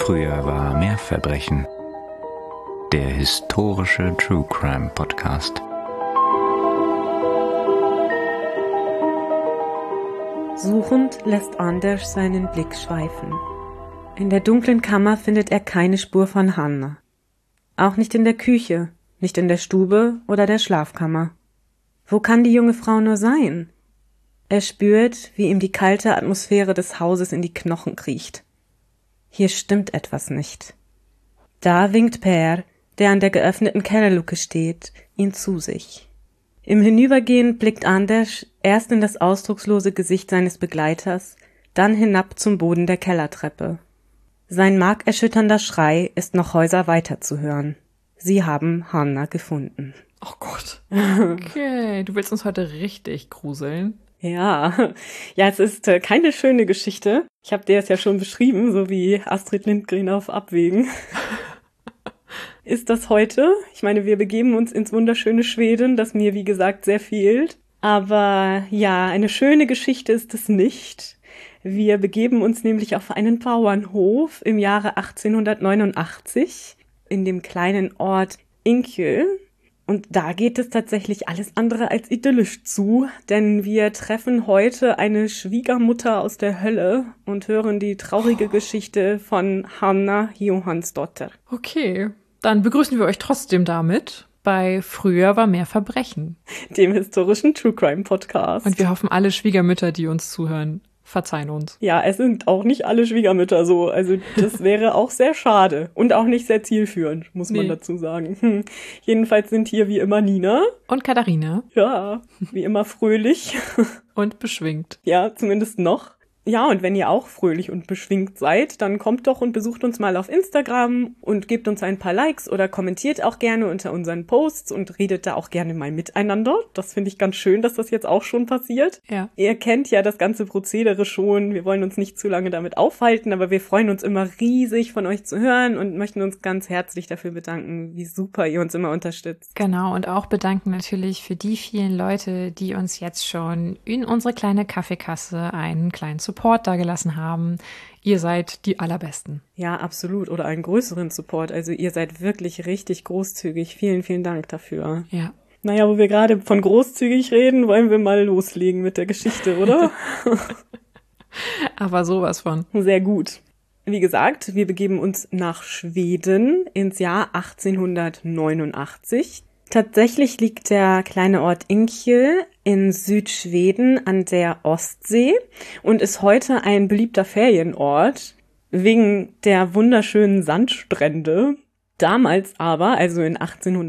Früher war mehr Verbrechen. Der historische True Crime Podcast. Suchend lässt Anders seinen Blick schweifen. In der dunklen Kammer findet er keine Spur von Hanna. Auch nicht in der Küche, nicht in der Stube oder der Schlafkammer. Wo kann die junge Frau nur sein? Er spürt, wie ihm die kalte Atmosphäre des Hauses in die Knochen kriecht. Hier stimmt etwas nicht. Da winkt Per, der an der geöffneten Kellerluke steht, ihn zu sich. Im Hinübergehen blickt Anders erst in das ausdruckslose Gesicht seines Begleiters, dann hinab zum Boden der Kellertreppe. Sein markerschütternder Schrei ist noch Häuser weiter zu hören. Sie haben Hanna gefunden. Oh Gott. Okay, du willst uns heute richtig gruseln. Ja, es ist keine schöne Geschichte. Ich habe dir das ja schon beschrieben, so wie Astrid Lindgren auf Abwägen. Ist das heute? Ich meine, wir begeben uns ins wunderschöne Schweden, das mir, wie gesagt, sehr fehlt. Aber ja, eine schöne Geschichte ist es nicht. Wir begeben uns nämlich auf einen Bauernhof im Jahre 1889 in dem kleinen Ort Inkjö. Und da geht es tatsächlich alles andere als idyllisch zu, denn wir treffen heute eine Schwiegermutter aus der Hölle und hören die traurige Geschichte von Hanna Johansdotter. Okay, dann begrüßen wir euch trotzdem damit bei Früher war mehr Verbrechen, dem historischen True Crime Podcast. Und wir hoffen, alle Schwiegermütter, die uns zuhören, verzeihen uns. Ja, es sind auch nicht alle Schwiegermütter so. Also das wäre auch sehr schade und auch nicht sehr zielführend, muss man dazu sagen. Jedenfalls sind hier wie immer Nina. Und Katharina. Ja, wie immer fröhlich. Und beschwingt. Ja, zumindest noch. Ja, und wenn ihr auch fröhlich und beschwingt seid, dann kommt doch und besucht uns mal auf Instagram und gebt uns ein paar Likes oder kommentiert auch gerne unter unseren Posts und redet da auch gerne mal miteinander. Das finde ich ganz schön, dass das jetzt auch schon passiert. Ja. Ihr kennt ja das ganze Prozedere schon. Wir wollen uns nicht zu lange damit aufhalten, aber wir freuen uns immer riesig, von euch zu hören und möchten uns ganz herzlich dafür bedanken, wie super ihr uns immer unterstützt. Genau, und auch bedanken natürlich für die vielen Leute, die uns jetzt schon in unsere kleine Kaffeekasse einen kleinen Support dagelassen haben. Ihr seid die Allerbesten. Ja, absolut. Oder einen größeren Support. Also ihr seid wirklich richtig großzügig. Vielen, vielen Dank dafür. Ja. Naja, wo wir gerade von großzügig reden, wollen wir mal loslegen mit der Geschichte, oder? Aber sowas von. Sehr gut. Wie gesagt, wir begeben uns nach Schweden ins Jahr 1889. Tatsächlich liegt der kleine Ort Inkjö in Südschweden an der Ostsee und ist heute ein beliebter Ferienort wegen der wunderschönen Sandstrände. Damals aber, also in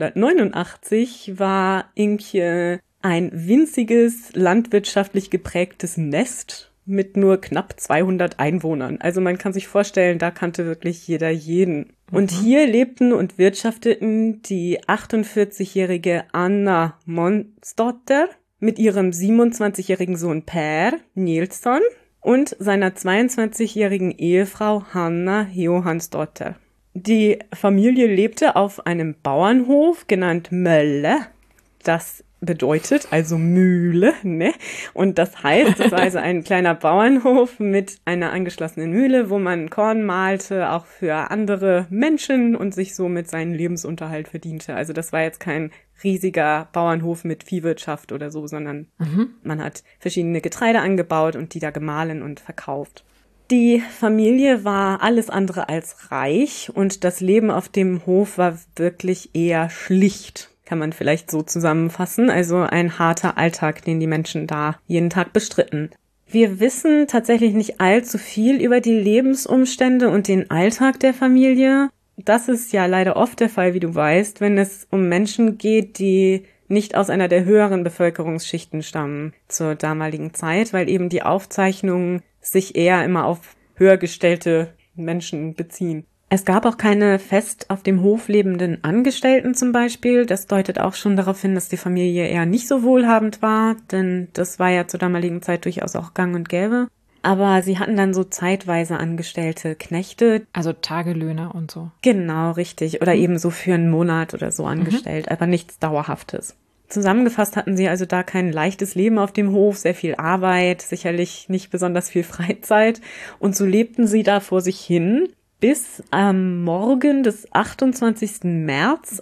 1889, war Inkjö ein winziges, landwirtschaftlich geprägtes Nest mit nur knapp 200 Einwohnern. Also man kann sich vorstellen, da kannte wirklich jeder jeden. Und hier lebten und wirtschafteten die 48-jährige Anna Monsdotter mit ihrem 27-jährigen Sohn Per Nilsson und seiner 22-jährigen Ehefrau Hanna Johansdotter. Die Familie lebte auf einem Bauernhof, genannt Mölle. Das bedeutet also Mühle, ne? Und das heißt, es war also ein kleiner Bauernhof mit einer angeschlossenen Mühle, wo man Korn mahlte, auch für andere Menschen und sich somit seinen Lebensunterhalt verdiente. Also das war jetzt kein riesiger Bauernhof mit Viehwirtschaft oder so, sondern man hat verschiedene Getreide angebaut und die da gemahlen und verkauft. Die Familie war alles andere als reich und das Leben auf dem Hof war wirklich eher schlicht. Kann man vielleicht so zusammenfassen, also ein harter Alltag, den die Menschen da jeden Tag bestritten. Wir wissen tatsächlich nicht allzu viel über die Lebensumstände und den Alltag der Familie. Das ist ja leider oft der Fall, wie du weißt, wenn es um Menschen geht, die nicht aus einer der höheren Bevölkerungsschichten stammen zur damaligen Zeit, weil eben die Aufzeichnungen sich eher immer auf höher gestellte Menschen beziehen. Es gab auch keine fest auf dem Hof lebenden Angestellten zum Beispiel. Das deutet auch schon darauf hin, dass die Familie eher nicht so wohlhabend war, denn das war ja zur damaligen Zeit durchaus auch gang und gäbe. Aber sie hatten dann so zeitweise angestellte Knechte. Also Tagelöhner und so. Genau, richtig. Oder eben so für einen Monat oder so angestellt, aber nichts Dauerhaftes. Zusammengefasst hatten sie also da kein leichtes Leben auf dem Hof, sehr viel Arbeit, sicherlich nicht besonders viel Freizeit. Und so lebten sie da vor sich hin. bis am Morgen des 28. März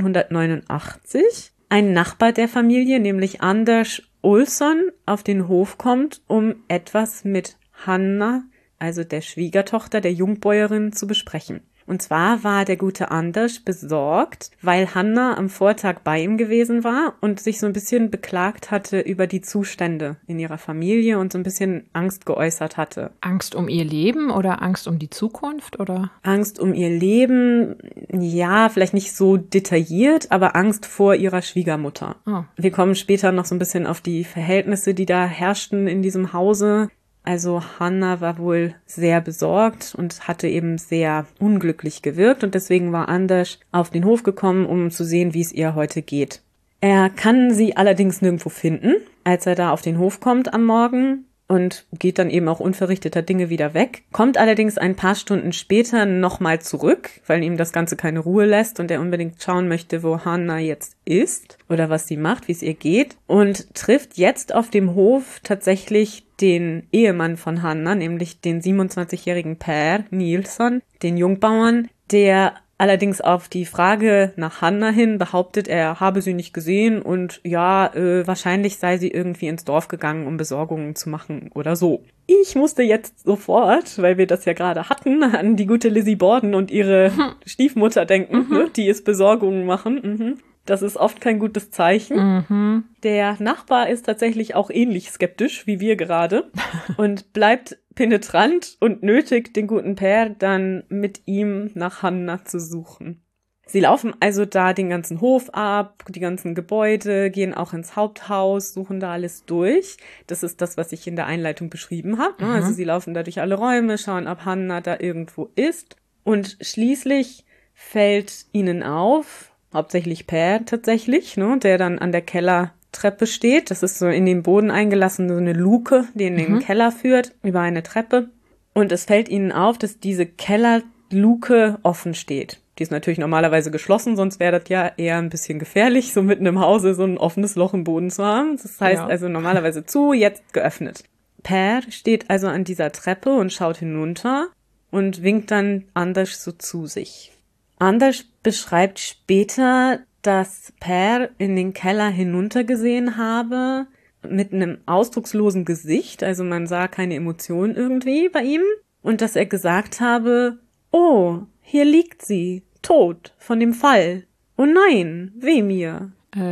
1889 ein Nachbar der Familie, nämlich Anders Olsson, auf den Hof kommt, um etwas mit Hanna, also der Schwiegertochter der Jungbäuerin, zu besprechen. Und zwar war der gute Anders besorgt, weil Hanna am Vortag bei ihm gewesen war und sich so ein bisschen beklagt hatte über die Zustände in ihrer Familie und so ein bisschen Angst geäußert hatte. Angst um ihr Leben oder Angst um die Zukunft, oder? Angst um ihr Leben, ja, vielleicht nicht so detailliert, aber Angst vor ihrer Schwiegermutter. Oh. Wir kommen später noch so ein bisschen auf die Verhältnisse, die da herrschten in diesem Hause. Also Hanna war wohl sehr besorgt und hatte eben sehr unglücklich gewirkt und deswegen war Anders auf den Hof gekommen, um zu sehen, wie es ihr heute geht. Er kann sie allerdings nirgendwo finden, als er da auf den Hof kommt am Morgen und geht dann eben auch unverrichteter Dinge wieder weg, kommt allerdings ein paar Stunden später nochmal zurück, weil ihm das Ganze keine Ruhe lässt und er unbedingt schauen möchte, wo Hanna jetzt ist oder was sie macht, wie es ihr geht und trifft jetzt auf dem Hof tatsächlich den Ehemann von Hanna, nämlich den 27-jährigen Per Nilsson, den Jungbauern, der allerdings auf die Frage nach Hanna hin behauptet, er habe sie nicht gesehen und ja, wahrscheinlich sei sie irgendwie ins Dorf gegangen, um Besorgungen zu machen oder so. Ich musste jetzt sofort, weil wir das ja gerade hatten, an die gute Lizzie Borden und ihre Stiefmutter denken, ne, die es Besorgungen machen. Das ist oft kein gutes Zeichen. Der Nachbar ist tatsächlich auch ähnlich skeptisch wie wir gerade und bleibt penetrant und nötigt den guten Per dann mit ihm nach Hanna zu suchen. Sie laufen also da den ganzen Hof ab, die ganzen Gebäude, gehen auch ins Haupthaus, suchen da alles durch. Das ist das, was ich in der Einleitung beschrieben habe. Also sie laufen da durch alle Räume, schauen, ob Hanna da irgendwo ist. Und schließlich fällt ihnen auf, hauptsächlich Per tatsächlich, ne, der dann an der Kellertreppe steht. Das ist so in den Boden eingelassen, so eine Luke, die in den Keller führt, über eine Treppe. Und es fällt ihnen auf, dass diese Kellerluke offen steht. Die ist natürlich normalerweise geschlossen, sonst wäre das ja eher ein bisschen gefährlich, so mitten im Hause so ein offenes Loch im Boden zu haben. Das heißt also normalerweise zu, jetzt geöffnet. Per steht also an dieser Treppe und schaut hinunter und winkt dann Anders so zu sich. Anders beschreibt später, dass Per in den Keller hinuntergesehen habe, mit einem ausdruckslosen Gesicht, also man sah keine Emotion irgendwie bei ihm, und dass er gesagt habe, oh, hier liegt sie, tot, von dem Fall. Oh nein, weh mir.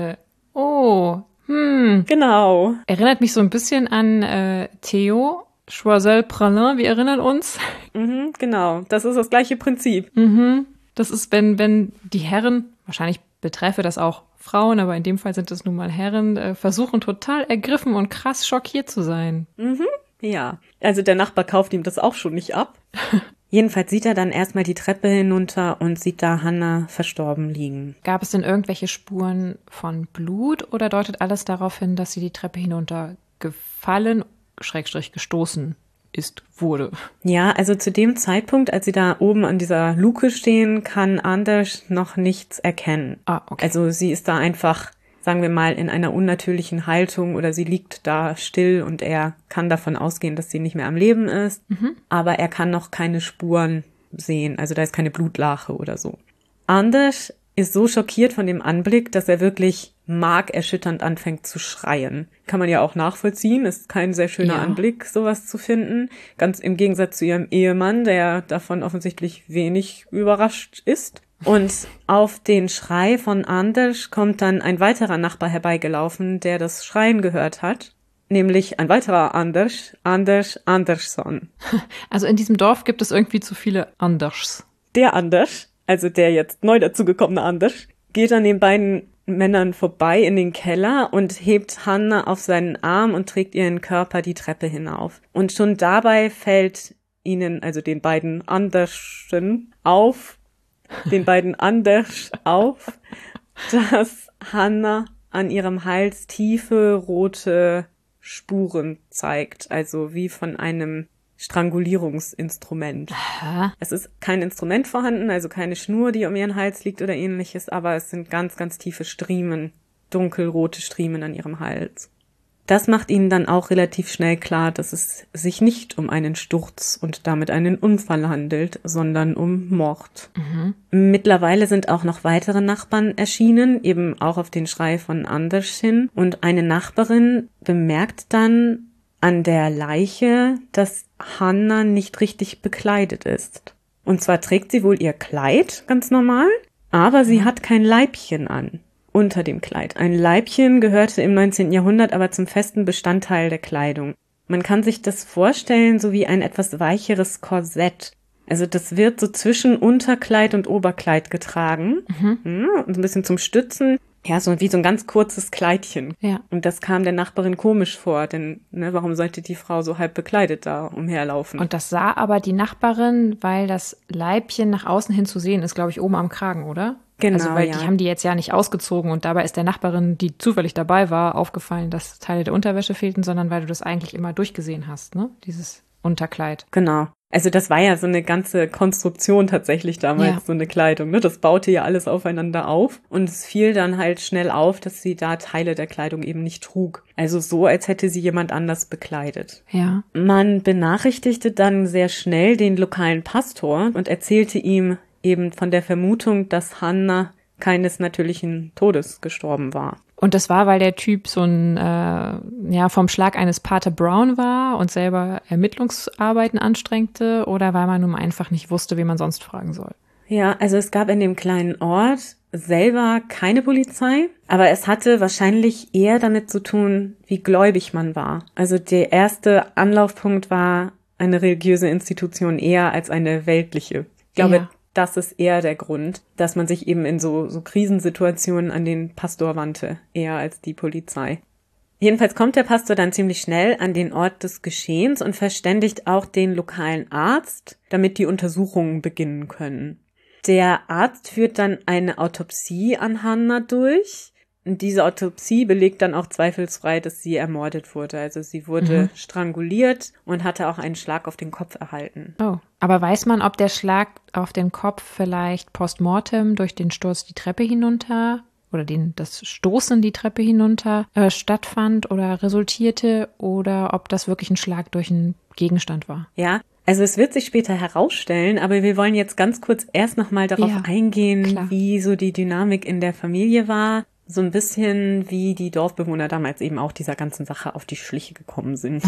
Genau. Erinnert mich so ein bisschen an Theo, Choiseul-Pralin, wir erinnern uns. Genau, das ist das gleiche Prinzip. Das ist, wenn die Herren, wahrscheinlich betreffe das auch Frauen, aber in dem Fall sind es nun mal Herren, versuchen total ergriffen und krass schockiert zu sein. Ja, also der Nachbar kauft ihm das auch schon nicht ab. Jedenfalls sieht er dann erstmal die Treppe hinunter und sieht da Hanna verstorben liegen. Gab es denn irgendwelche Spuren von Blut oder deutet alles darauf hin, dass sie die Treppe hinunter gefallen, / gestoßen wurde? Ja, also zu dem Zeitpunkt, als sie da oben an dieser Luke stehen, kann Anders noch nichts erkennen. Okay. Also sie ist da einfach, sagen wir mal, in einer unnatürlichen Haltung oder sie liegt da still und er kann davon ausgehen, dass sie nicht mehr am Leben ist. Aber er kann noch keine Spuren sehen, also da ist keine Blutlache oder so. Anders ist so schockiert von dem Anblick, dass er wirklich markerschütternd anfängt zu schreien. Kann man ja auch nachvollziehen, ist kein sehr schöner Anblick, sowas zu finden. Ganz im Gegensatz zu ihrem Ehemann, der davon offensichtlich wenig überrascht ist. Und auf den Schrei von Anders kommt dann ein weiterer Nachbar herbeigelaufen, der das Schreien gehört hat. Nämlich ein weiterer Anders Andersson. Also in diesem Dorf gibt es irgendwie zu viele Anders. Der Anders, also der jetzt neu dazugekommene Anders, geht an den beiden Männern vorbei in den Keller und hebt Hanna auf seinen Arm und trägt ihren Körper die Treppe hinauf. Und schon dabei fällt ihnen, also den beiden Andersen auf, dass Hanna an ihrem Hals tiefe rote Spuren zeigt, also wie von einem Strangulierungsinstrument. Es ist kein Instrument vorhanden, also keine Schnur, die um ihren Hals liegt oder ähnliches, aber es sind ganz, ganz tiefe Striemen, dunkelrote Striemen an ihrem Hals. Das macht ihnen dann auch relativ schnell klar, dass es sich nicht um einen Sturz und damit einen Unfall handelt, sondern um Mord. Mittlerweile sind auch noch weitere Nachbarn erschienen, eben auch auf den Schrei von Anders hin. Und eine Nachbarin bemerkt dann an der Leiche, dass Hanna nicht richtig bekleidet ist. Und zwar trägt sie wohl ihr Kleid ganz normal, aber sie hat kein Leibchen an. Unter dem Kleid. Ein Leibchen gehörte im 19. Jahrhundert aber zum festen Bestandteil der Kleidung. Man kann sich das vorstellen, so wie ein etwas weicheres Korsett. Also das wird so zwischen Unterkleid und Oberkleid getragen. Und ein bisschen zum Stützen. Ja, so wie so ein ganz kurzes Kleidchen. Ja. Und das kam der Nachbarin komisch vor, denn warum sollte die Frau so halb bekleidet da umherlaufen? Und das sah aber die Nachbarin, weil das Leibchen nach außen hin zu sehen ist, glaube ich, oben am Kragen, oder? Genau, also, weil ja. die haben die jetzt ja nicht ausgezogen und dabei ist der Nachbarin, die zufällig dabei war, aufgefallen, dass Teile der Unterwäsche fehlten, sondern weil du das eigentlich immer durchgesehen hast, ne? Dieses Unterkleid. Genau. Also das war ja so eine ganze Konstruktion tatsächlich damals, so eine Kleidung, ne? Das baute ja alles aufeinander auf und es fiel dann halt schnell auf, dass sie da Teile der Kleidung eben nicht trug. Also so, als hätte sie jemand anders bekleidet. Ja. Man benachrichtigte dann sehr schnell den lokalen Pastor und erzählte ihm eben von der Vermutung, dass Hanna keines natürlichen Todes gestorben war. Und das war, weil der Typ so ein, vom Schlag eines Pater Brown war und selber Ermittlungsarbeiten anstrengte oder weil man nun einfach nicht wusste, wie man sonst fragen soll? Ja, also es gab in dem kleinen Ort selber keine Polizei, aber es hatte wahrscheinlich eher damit zu tun, wie gläubig man war. Also der erste Anlaufpunkt war eine religiöse Institution eher als eine weltliche. Ich glaube, das ist eher der Grund, dass man sich eben in so Krisensituationen an den Pastor wandte, eher als die Polizei. Jedenfalls kommt der Pastor dann ziemlich schnell an den Ort des Geschehens und verständigt auch den lokalen Arzt, damit die Untersuchungen beginnen können. Der Arzt führt dann eine Autopsie an Hanna durch. Und diese Autopsie belegt dann auch zweifelsfrei, dass sie ermordet wurde. Also sie wurde stranguliert und hatte auch einen Schlag auf den Kopf erhalten. Oh, aber weiß man, ob der Schlag auf den Kopf vielleicht postmortem durch den Sturz die Treppe hinunter oder das Stoßen die Treppe hinunter stattfand oder resultierte oder ob das wirklich ein Schlag durch einen Gegenstand war? Ja, also es wird sich später herausstellen, aber wir wollen jetzt ganz kurz erst nochmal darauf eingehen, wie so die Dynamik in der Familie war. So ein bisschen wie die Dorfbewohner damals eben auch dieser ganzen Sache auf die Schliche gekommen sind.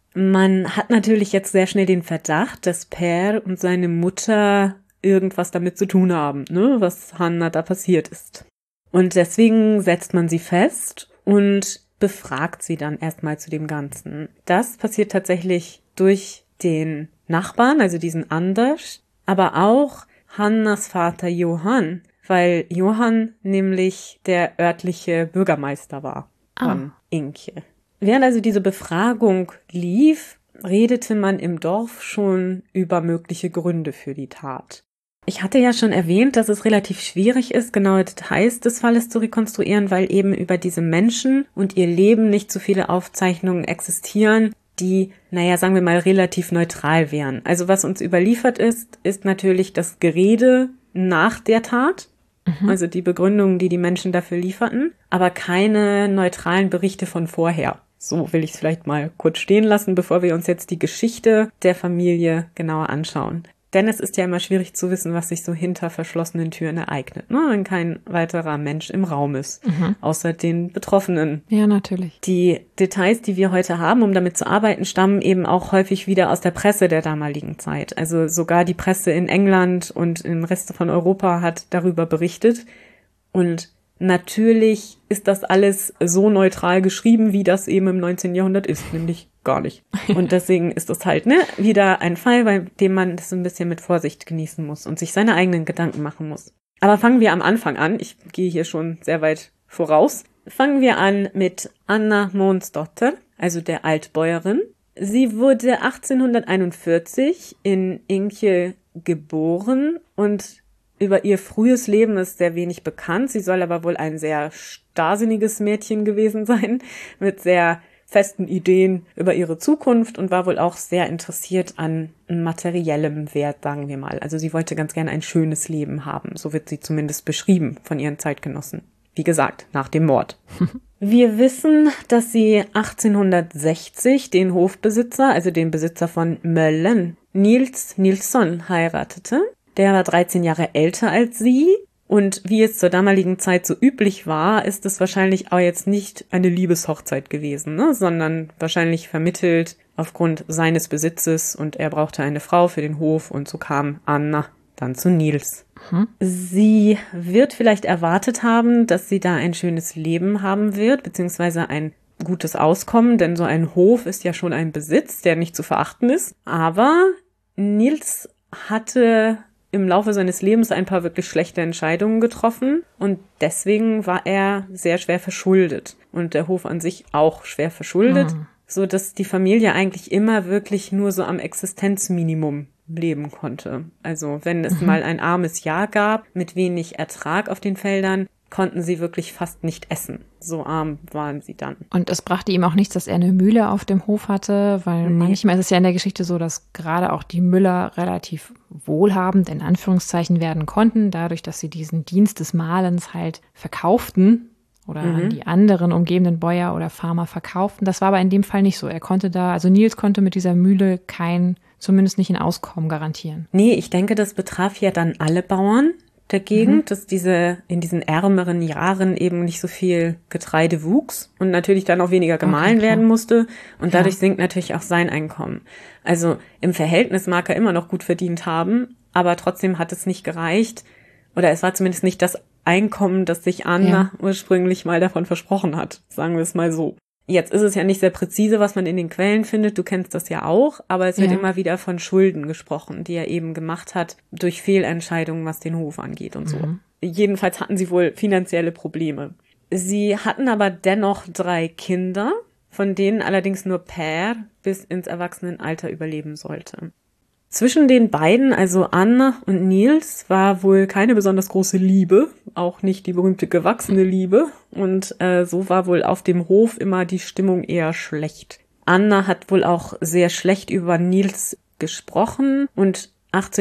Man hat natürlich jetzt sehr schnell den Verdacht, dass Per und seine Mutter irgendwas damit zu tun haben, ne, was Hanna da passiert ist. Und deswegen setzt man sie fest und befragt sie dann erstmal zu dem Ganzen. Das passiert tatsächlich durch den Nachbarn, also diesen Anders, aber auch Hannas Vater Johann, weil Johann nämlich der örtliche Bürgermeister war von Inkje. Während also diese Befragung lief, redete man im Dorf schon über mögliche Gründe für die Tat. Ich hatte ja schon erwähnt, dass es relativ schwierig ist, genaue Details des Falles zu rekonstruieren, weil eben über diese Menschen und ihr Leben nicht so viele Aufzeichnungen existieren, die, sagen wir mal, relativ neutral wären. Also was uns überliefert ist natürlich das Gerede nach der Tat, also die Begründungen, die Menschen dafür lieferten, aber keine neutralen Berichte von vorher. So will ich es vielleicht mal kurz stehen lassen, bevor wir uns jetzt die Geschichte der Familie genauer anschauen. Denn es ist ja immer schwierig zu wissen, was sich so hinter verschlossenen Türen ereignet, ne? Wenn kein weiterer Mensch im Raum ist, außer den Betroffenen. Ja, natürlich. Die Details, die wir heute haben, um damit zu arbeiten, stammen eben auch häufig wieder aus der Presse der damaligen Zeit. Also sogar die Presse in England und im Rest von Europa hat darüber berichtet. Und natürlich ist das alles so neutral geschrieben, wie das eben im 19. Jahrhundert ist, nämlich gar nicht. Und deswegen ist das halt wieder ein Fall, bei dem man das ein bisschen mit Vorsicht genießen muss und sich seine eigenen Gedanken machen muss. Aber fangen wir am Anfang an. Ich gehe hier schon sehr weit voraus. Fangen wir an mit Anna Månsdotter, also der Altbäuerin. Sie wurde 1841 in Inkje geboren und über ihr frühes Leben ist sehr wenig bekannt. Sie soll aber wohl ein sehr starrsinniges Mädchen gewesen sein, mit sehr festen Ideen über ihre Zukunft und war wohl auch sehr interessiert an materiellem Wert, sagen wir mal. Also sie wollte ganz gerne ein schönes Leben haben. So wird sie zumindest beschrieben von ihren Zeitgenossen. wie gesagt, nach dem Mord. Wir wissen, dass sie 1860 den Hofbesitzer, also den Besitzer von Möllen, Niels Nilsson, heiratete. Der war 13 Jahre älter als sie. Und wie es zur damaligen Zeit so üblich war, ist es wahrscheinlich auch jetzt nicht eine Liebeshochzeit gewesen, ne? Sondern wahrscheinlich vermittelt aufgrund seines Besitzes, und er brauchte eine Frau für den Hof, und so kam Anna dann zu Niels. Sie wird vielleicht erwartet haben, dass sie da ein schönes Leben haben wird, beziehungsweise ein gutes Auskommen, denn so ein Hof ist ja schon ein Besitz, der nicht zu verachten ist. Aber Niels hatte im Laufe seines Lebens ein paar wirklich schlechte Entscheidungen getroffen, und deswegen war er sehr schwer verschuldet und der Hof an sich auch schwer verschuldet, so dass die Familie eigentlich immer wirklich nur so am Existenzminimum leben konnte. Also wenn es mal ein armes Jahr gab mit wenig Ertrag auf den Feldern, konnten sie wirklich fast nicht essen. So arm waren sie dann. Und es brachte ihm auch nichts, dass er eine Mühle auf dem Hof hatte, weil manchmal ist es ja in der Geschichte so, dass gerade auch die Müller relativ wohlhabend in Anführungszeichen werden konnten, dadurch, dass sie diesen Dienst des Mahlens halt verkauften oder an die anderen umgebenden Bäuer oder Farmer verkauften. Das war aber in dem Fall nicht so. Er konnte da, also Niels konnte mit dieser Mühle zumindest nicht ein Auskommen garantieren. Nee, ich denke, das betraf ja dann alle Bauern der Gegend, dass in diesen ärmeren Jahren eben nicht so viel Getreide wuchs und natürlich dann auch weniger gemahlen werden musste, und dadurch sinkt natürlich auch sein Einkommen. Also im Verhältnis mag er immer noch gut verdient haben, aber trotzdem hat es nicht gereicht, oder es war zumindest nicht das Einkommen, das sich Anna ursprünglich mal davon versprochen hat, sagen wir es mal so. Jetzt ist es ja nicht sehr präzise, was man in den Quellen findet, du kennst das ja auch, aber es wird immer wieder von Schulden gesprochen, die er eben gemacht hat durch Fehlentscheidungen, was den Hof angeht und so. Jedenfalls hatten sie wohl finanzielle Probleme. Sie hatten aber dennoch 3 Kinder, von denen allerdings nur Per bis ins Erwachsenenalter überleben sollte. Zwischen den beiden, also Anna und Niels, war wohl keine besonders große Liebe, auch nicht die berühmte gewachsene Liebe, und so war wohl auf dem Hof immer die Stimmung eher schlecht. Anna hat wohl auch sehr schlecht über Niels gesprochen, und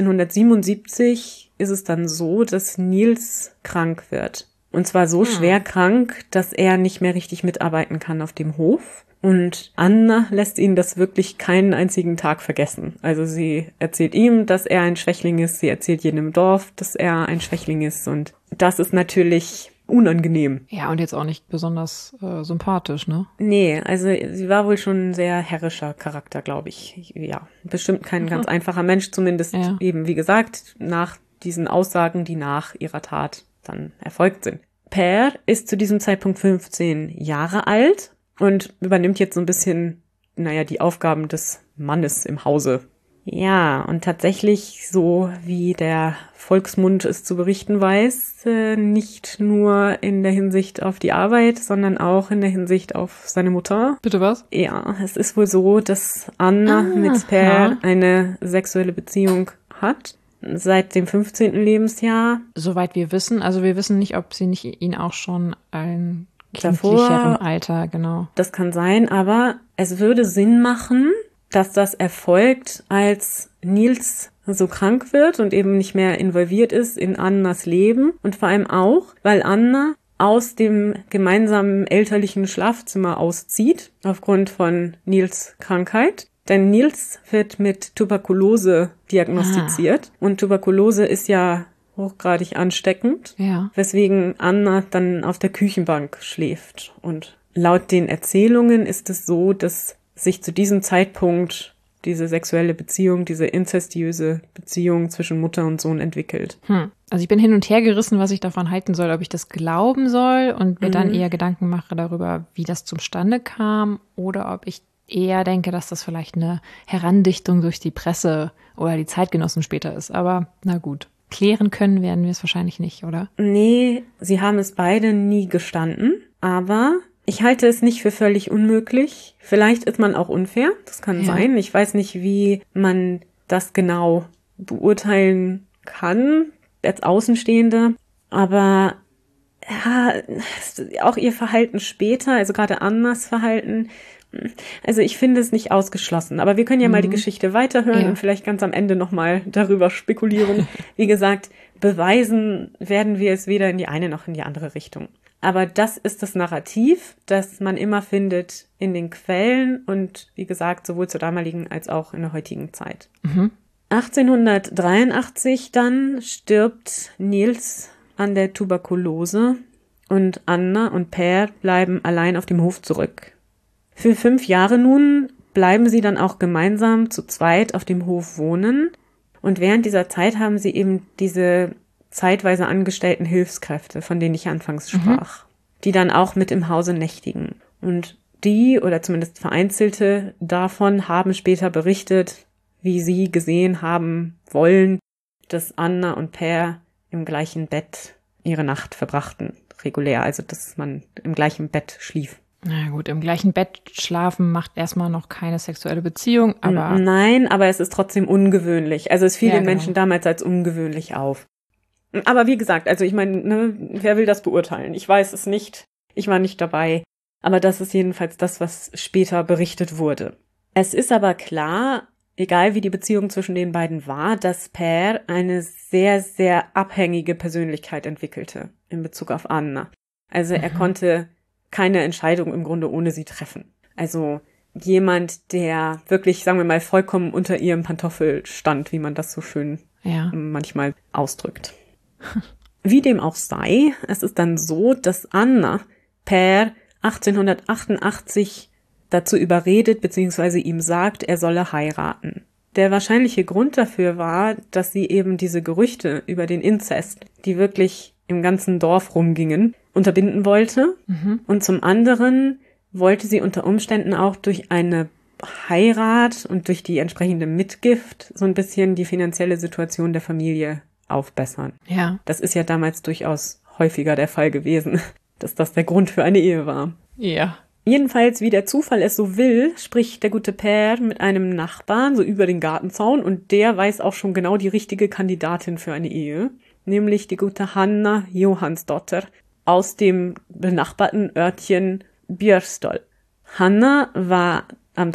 1877 ist es dann so, dass Niels krank wird. Und zwar so schwer krank, dass er nicht mehr richtig mitarbeiten kann auf dem Hof. Und Anna lässt ihn das wirklich keinen einzigen Tag vergessen. Also sie erzählt ihm, dass er ein Schwächling ist. Sie erzählt jedem im Dorf, dass er ein Schwächling ist. Und das ist natürlich unangenehm. Ja, und jetzt auch nicht besonders sympathisch, ne? Nee, also sie war wohl schon ein sehr herrischer Charakter, glaube ich. Ja, bestimmt kein ganz einfacher Mensch, zumindest eben, wie gesagt, nach diesen Aussagen, die nach ihrer Tat dann erfolgt sind. Per ist zu diesem Zeitpunkt 15 Jahre alt und übernimmt jetzt so ein bisschen, die Aufgaben des Mannes im Hause. Ja, und tatsächlich, so wie der Volksmund es zu berichten weiß, nicht nur in der Hinsicht auf die Arbeit, sondern auch in der Hinsicht auf seine Mutter. Bitte was? Ja, es ist wohl so, dass Anna mit Per eine sexuelle Beziehung hat. Seit dem 15. Lebensjahr. Soweit wir wissen. Also wir wissen nicht, ob sie nicht ihn auch schon ein kindlicherem Alter, genau. Das kann sein, aber es würde Sinn machen, dass das erfolgt, als Niels so krank wird und eben nicht mehr involviert ist in Annas Leben. Und vor allem auch, weil Anna aus dem gemeinsamen elterlichen Schlafzimmer auszieht, aufgrund von Niels Krankheit. Denn Niels wird mit Tuberkulose diagnostiziert. Und Tuberkulose ist ja hochgradig ansteckend, weswegen Anna dann auf der Küchenbank schläft. Und laut den Erzählungen ist es so, dass sich zu diesem Zeitpunkt diese sexuelle Beziehung, diese inzestiöse Beziehung zwischen Mutter und Sohn entwickelt. Also ich bin hin und her gerissen, was ich davon halten soll, ob ich das glauben soll und mir dann eher Gedanken mache darüber, wie das zustande kam, oder ob ich eher denke, dass das vielleicht eine Herandichtung durch die Presse oder die Zeitgenossen später ist. Aber na gut, klären können werden wir es wahrscheinlich nicht, oder? Nee, sie haben es beide nie gestanden, aber ich halte es nicht für völlig unmöglich. Vielleicht ist man auch unfair, das kann sein. Ich weiß nicht, wie man das genau beurteilen kann als Außenstehende, aber ja, auch ihr Verhalten später, also gerade Annas Verhalten, also ich finde es nicht ausgeschlossen. Aber wir können ja mal die Geschichte weiterhören und vielleicht ganz am Ende nochmal darüber spekulieren. Wie gesagt, beweisen werden wir es weder in die eine noch in die andere Richtung. Aber das ist das Narrativ, das man immer findet in den Quellen und wie gesagt, sowohl zur damaligen als auch in der heutigen Zeit. 1883 dann stirbt Niels an der Tuberkulose und Anna und Per bleiben allein auf dem Hof zurück. Für 5 Jahre nun bleiben sie dann auch gemeinsam zu zweit auf dem Hof wohnen und während dieser Zeit haben sie eben diese zeitweise angestellten Hilfskräfte, von denen ich anfangs sprach, die dann auch mit im Hause nächtigen. Und die, oder zumindest vereinzelte davon, haben später berichtet, wie sie gesehen haben wollen, dass Anna und Per im gleichen Bett ihre Nacht verbrachten, regulär, also dass man im gleichen Bett schlief. Na gut, im gleichen Bett schlafen macht erstmal noch keine sexuelle Beziehung, aber... Nein, aber es ist trotzdem ungewöhnlich. Also es fiel den genau. Menschen damals als ungewöhnlich auf. Aber wie gesagt, also ich meine, ne, wer will das beurteilen? Ich weiß es nicht, ich war nicht dabei. Aber das ist jedenfalls das, was später berichtet wurde. Es ist aber klar, egal wie die Beziehung zwischen den beiden war, dass Per eine sehr, sehr abhängige Persönlichkeit entwickelte in Bezug auf Anna. Also er konnte keine Entscheidung im Grunde ohne sie treffen. Also jemand, der wirklich, sagen wir mal, vollkommen unter ihrem Pantoffel stand, wie man das so schön manchmal ausdrückt. Wie dem auch sei, es ist dann so, dass Anna Per 1888 dazu überredet bzw. ihm sagt, er solle heiraten. Der wahrscheinliche Grund dafür war, dass sie eben diese Gerüchte über den Inzest, die wirklich im ganzen Dorf rumgingen, unterbinden wollte. Und zum anderen wollte sie unter Umständen auch durch eine Heirat und durch die entsprechende Mitgift so ein bisschen die finanzielle Situation der Familie aufbessern. Ja. Das ist ja damals durchaus häufiger der Fall gewesen, dass das der Grund für eine Ehe war. Ja. Jedenfalls, wie der Zufall es so will, spricht der gute Per mit einem Nachbarn so über den Gartenzaun und der weiß auch schon genau die richtige Kandidatin für eine Ehe, nämlich die gute Hanna Johansdotter aus dem benachbarten Örtchen Björstol. Hanna war am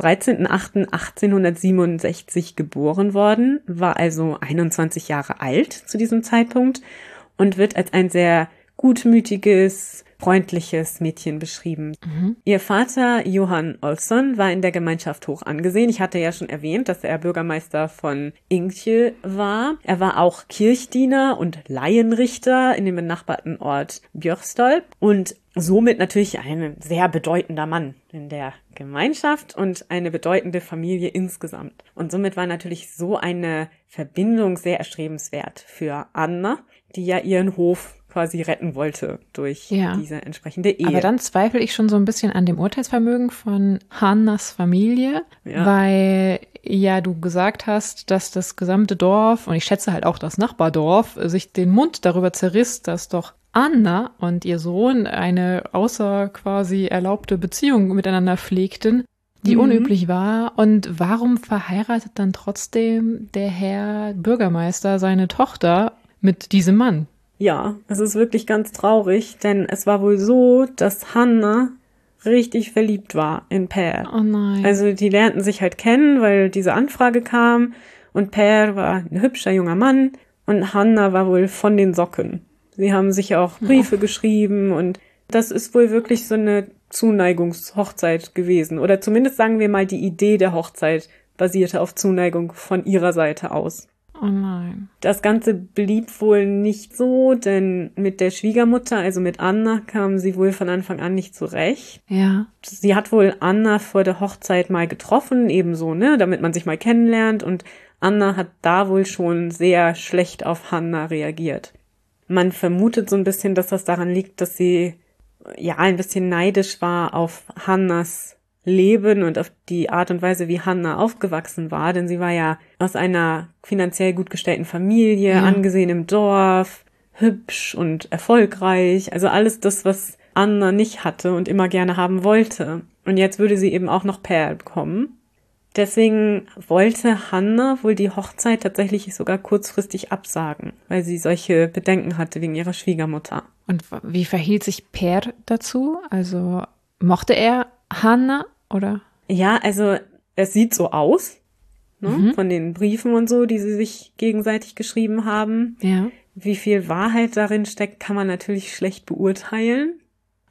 13.08.1867 geboren worden, war also 21 Jahre alt zu diesem Zeitpunkt und wird als ein sehr gutmütiges, freundliches Mädchen beschrieben. Ihr Vater Johan Olsson war in der Gemeinschaft hoch angesehen. Ich hatte ja schon erwähnt, dass er Bürgermeister von Inkje war. Er war auch Kirchdiener und Laienrichter in dem benachbarten Ort Björstol und somit natürlich ein sehr bedeutender Mann in der Gemeinschaft und eine bedeutende Familie insgesamt. Und somit war natürlich so eine Verbindung sehr erstrebenswert für Anna, die ja ihren Hof quasi retten wollte durch diese entsprechende Ehe. Aber dann zweifle ich schon so ein bisschen an dem Urteilsvermögen von Hannas Familie, weil ja du gesagt hast, dass das gesamte Dorf und ich schätze halt auch das Nachbardorf sich den Mund darüber zerriss, dass doch Anna und ihr Sohn eine außer quasi erlaubte Beziehung miteinander pflegten, die unüblich war. Und warum verheiratet dann trotzdem der Herr Bürgermeister seine Tochter mit diesem Mann? Ja, es ist wirklich ganz traurig, denn es war wohl so, dass Hanna richtig verliebt war in Per. Oh nein. Also die lernten sich halt kennen, weil diese Anfrage kam und Per war ein hübscher junger Mann und Hanna war wohl von den Socken. Sie haben sich auch Briefe geschrieben und das ist wohl wirklich so eine Zuneigungshochzeit gewesen. Oder zumindest sagen wir mal, die Idee der Hochzeit basierte auf Zuneigung von ihrer Seite aus. Oh nein. Das Ganze blieb wohl nicht so, denn mit der Schwiegermutter, also mit Anna, kam sie wohl von Anfang an nicht zurecht. Ja. Sie hat wohl Anna vor der Hochzeit mal getroffen, ebenso, ne, damit man sich mal kennenlernt und Anna hat da wohl schon sehr schlecht auf Hanna reagiert. Man vermutet so ein bisschen, dass das daran liegt, dass sie ja ein bisschen neidisch war auf Hannas Leben und auf die Art und Weise, wie Hanna aufgewachsen war, denn sie war ja aus einer finanziell gut gestellten Familie, angesehen im Dorf, hübsch und erfolgreich, also alles das, was Anna nicht hatte und immer gerne haben wollte. Und jetzt würde sie eben auch noch Per bekommen. Deswegen wollte Hanna wohl die Hochzeit tatsächlich sogar kurzfristig absagen, weil sie solche Bedenken hatte wegen ihrer Schwiegermutter. Und wie verhielt sich Per dazu? Also mochte er Hanna oder? Ja, also es sieht so aus, ne, von den Briefen und so, die sie sich gegenseitig geschrieben haben. Ja. Wie viel Wahrheit darin steckt, kann man natürlich schlecht beurteilen.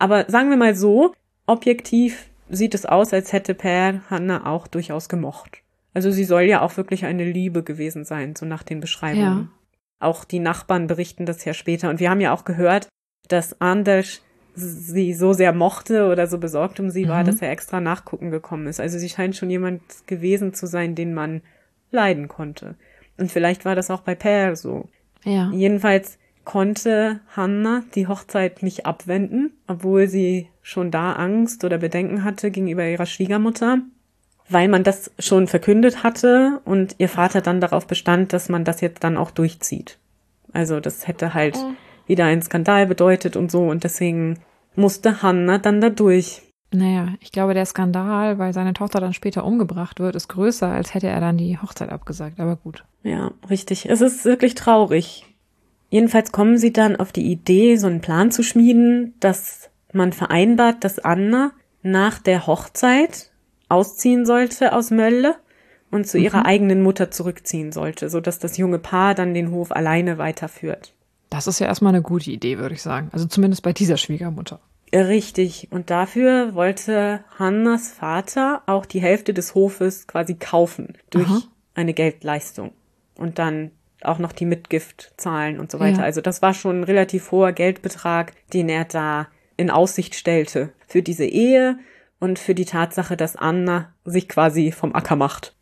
Aber sagen wir mal so, objektiv sieht es aus, als hätte Per Hanna auch durchaus gemocht. Also sie soll ja auch wirklich eine Liebe gewesen sein, so nach den Beschreibungen. Ja. Auch die Nachbarn berichten das ja später. Und wir haben ja auch gehört, dass Anders sie so sehr mochte oder so besorgt um sie war, dass er extra nachgucken gekommen ist. Also sie scheint schon jemand gewesen zu sein, den man leiden konnte. Und vielleicht war das auch bei Per so. Ja. Jedenfalls konnte Hanna die Hochzeit nicht abwenden, obwohl sie schon da Angst oder Bedenken hatte gegenüber ihrer Schwiegermutter, weil man das schon verkündet hatte und ihr Vater dann darauf bestand, dass man das jetzt dann auch durchzieht. Also das hätte halt wieder einen Skandal bedeutet und so und deswegen musste Hanna dann da durch. Naja, ich glaube, der Skandal, weil seine Tochter dann später umgebracht wird, ist größer, als hätte er dann die Hochzeit abgesagt, aber gut. Ja, richtig. Es ist wirklich traurig. Jedenfalls kommen sie dann auf die Idee, so einen Plan zu schmieden, dass man vereinbart, dass Anna nach der Hochzeit ausziehen sollte aus Mölle und zu ihrer eigenen Mutter zurückziehen sollte, sodass das junge Paar dann den Hof alleine weiterführt. Das ist ja erstmal eine gute Idee, würde ich sagen. Also zumindest bei dieser Schwiegermutter. Richtig. Und dafür wollte Hannas Vater auch die Hälfte des Hofes quasi kaufen durch eine Geldleistung und dann auch noch die Mitgift zahlen und so weiter. Ja. Also das war schon ein relativ hoher Geldbetrag, den er da in Aussicht stellte für diese Ehe und für die Tatsache, dass Anna sich quasi vom Acker macht,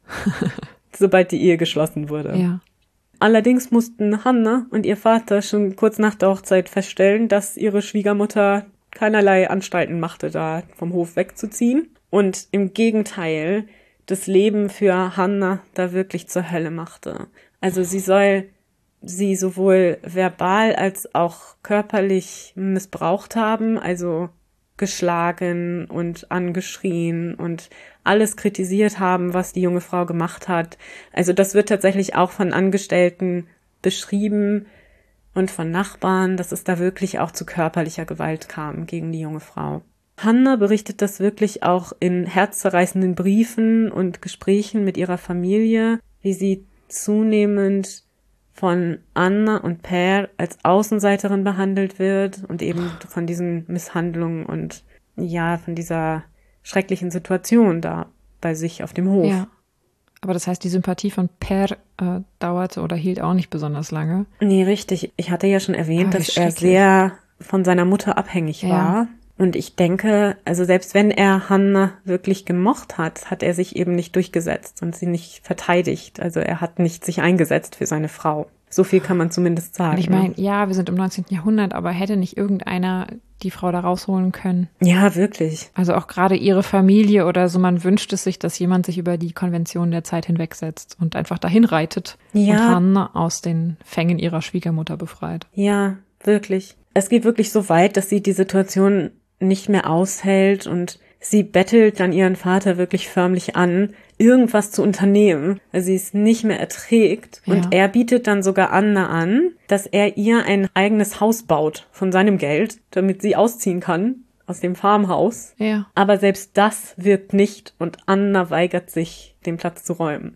sobald die Ehe geschlossen wurde. Ja. Allerdings mussten Hanna und ihr Vater schon kurz nach der Hochzeit feststellen, dass ihre Schwiegermutter keinerlei Anstalten machte, da vom Hof wegzuziehen. Und im Gegenteil, das Leben für Hanna da wirklich zur Hölle machte. Also sie soll sie sowohl verbal als auch körperlich missbraucht haben, also geschlagen und angeschrien und alles kritisiert haben, was die junge Frau gemacht hat. Also das wird tatsächlich auch von Angestellten beschrieben und von Nachbarn, dass es da wirklich auch zu körperlicher Gewalt kam gegen die junge Frau. Hanna berichtet das wirklich auch in herzzerreißenden Briefen und Gesprächen mit ihrer Familie, wie sie zunehmend von Anna und Per als Außenseiterin behandelt wird und eben von diesen Misshandlungen und ja, von dieser schrecklichen Situation da bei sich auf dem Hof. Ja. Aber das heißt, die Sympathie von Per dauerte oder hielt auch nicht besonders lange. Nee, richtig. Ich hatte ja schon erwähnt, wie dass er schrecklich. sehr von seiner Mutter abhängig war. Und ich denke, also selbst wenn er Hanna wirklich gemocht hat, hat er sich eben nicht durchgesetzt und sie nicht verteidigt. Also er hat nicht sich eingesetzt für seine Frau. So viel kann man zumindest sagen. Und ich meine, ja, wir sind im 19. Jahrhundert, aber hätte nicht irgendeiner die Frau da rausholen können? Ja, wirklich. Also auch gerade ihre Familie oder so, man wünscht es sich, dass jemand sich über die Konventionen der Zeit hinwegsetzt und einfach dahin reitet und Hanna aus den Fängen ihrer Schwiegermutter befreit. Ja, wirklich. Es geht wirklich so weit, dass sie die Situation nicht mehr aushält und sie bettelt dann ihren Vater wirklich förmlich an, irgendwas zu unternehmen, weil sie es nicht mehr erträgt. Ja. Und er bietet dann sogar Anna an, dass er ihr ein eigenes Haus baut von seinem Geld, damit sie ausziehen kann aus dem Farmhaus. Ja. Aber selbst das wirkt nicht und Anna weigert sich, den Platz zu räumen.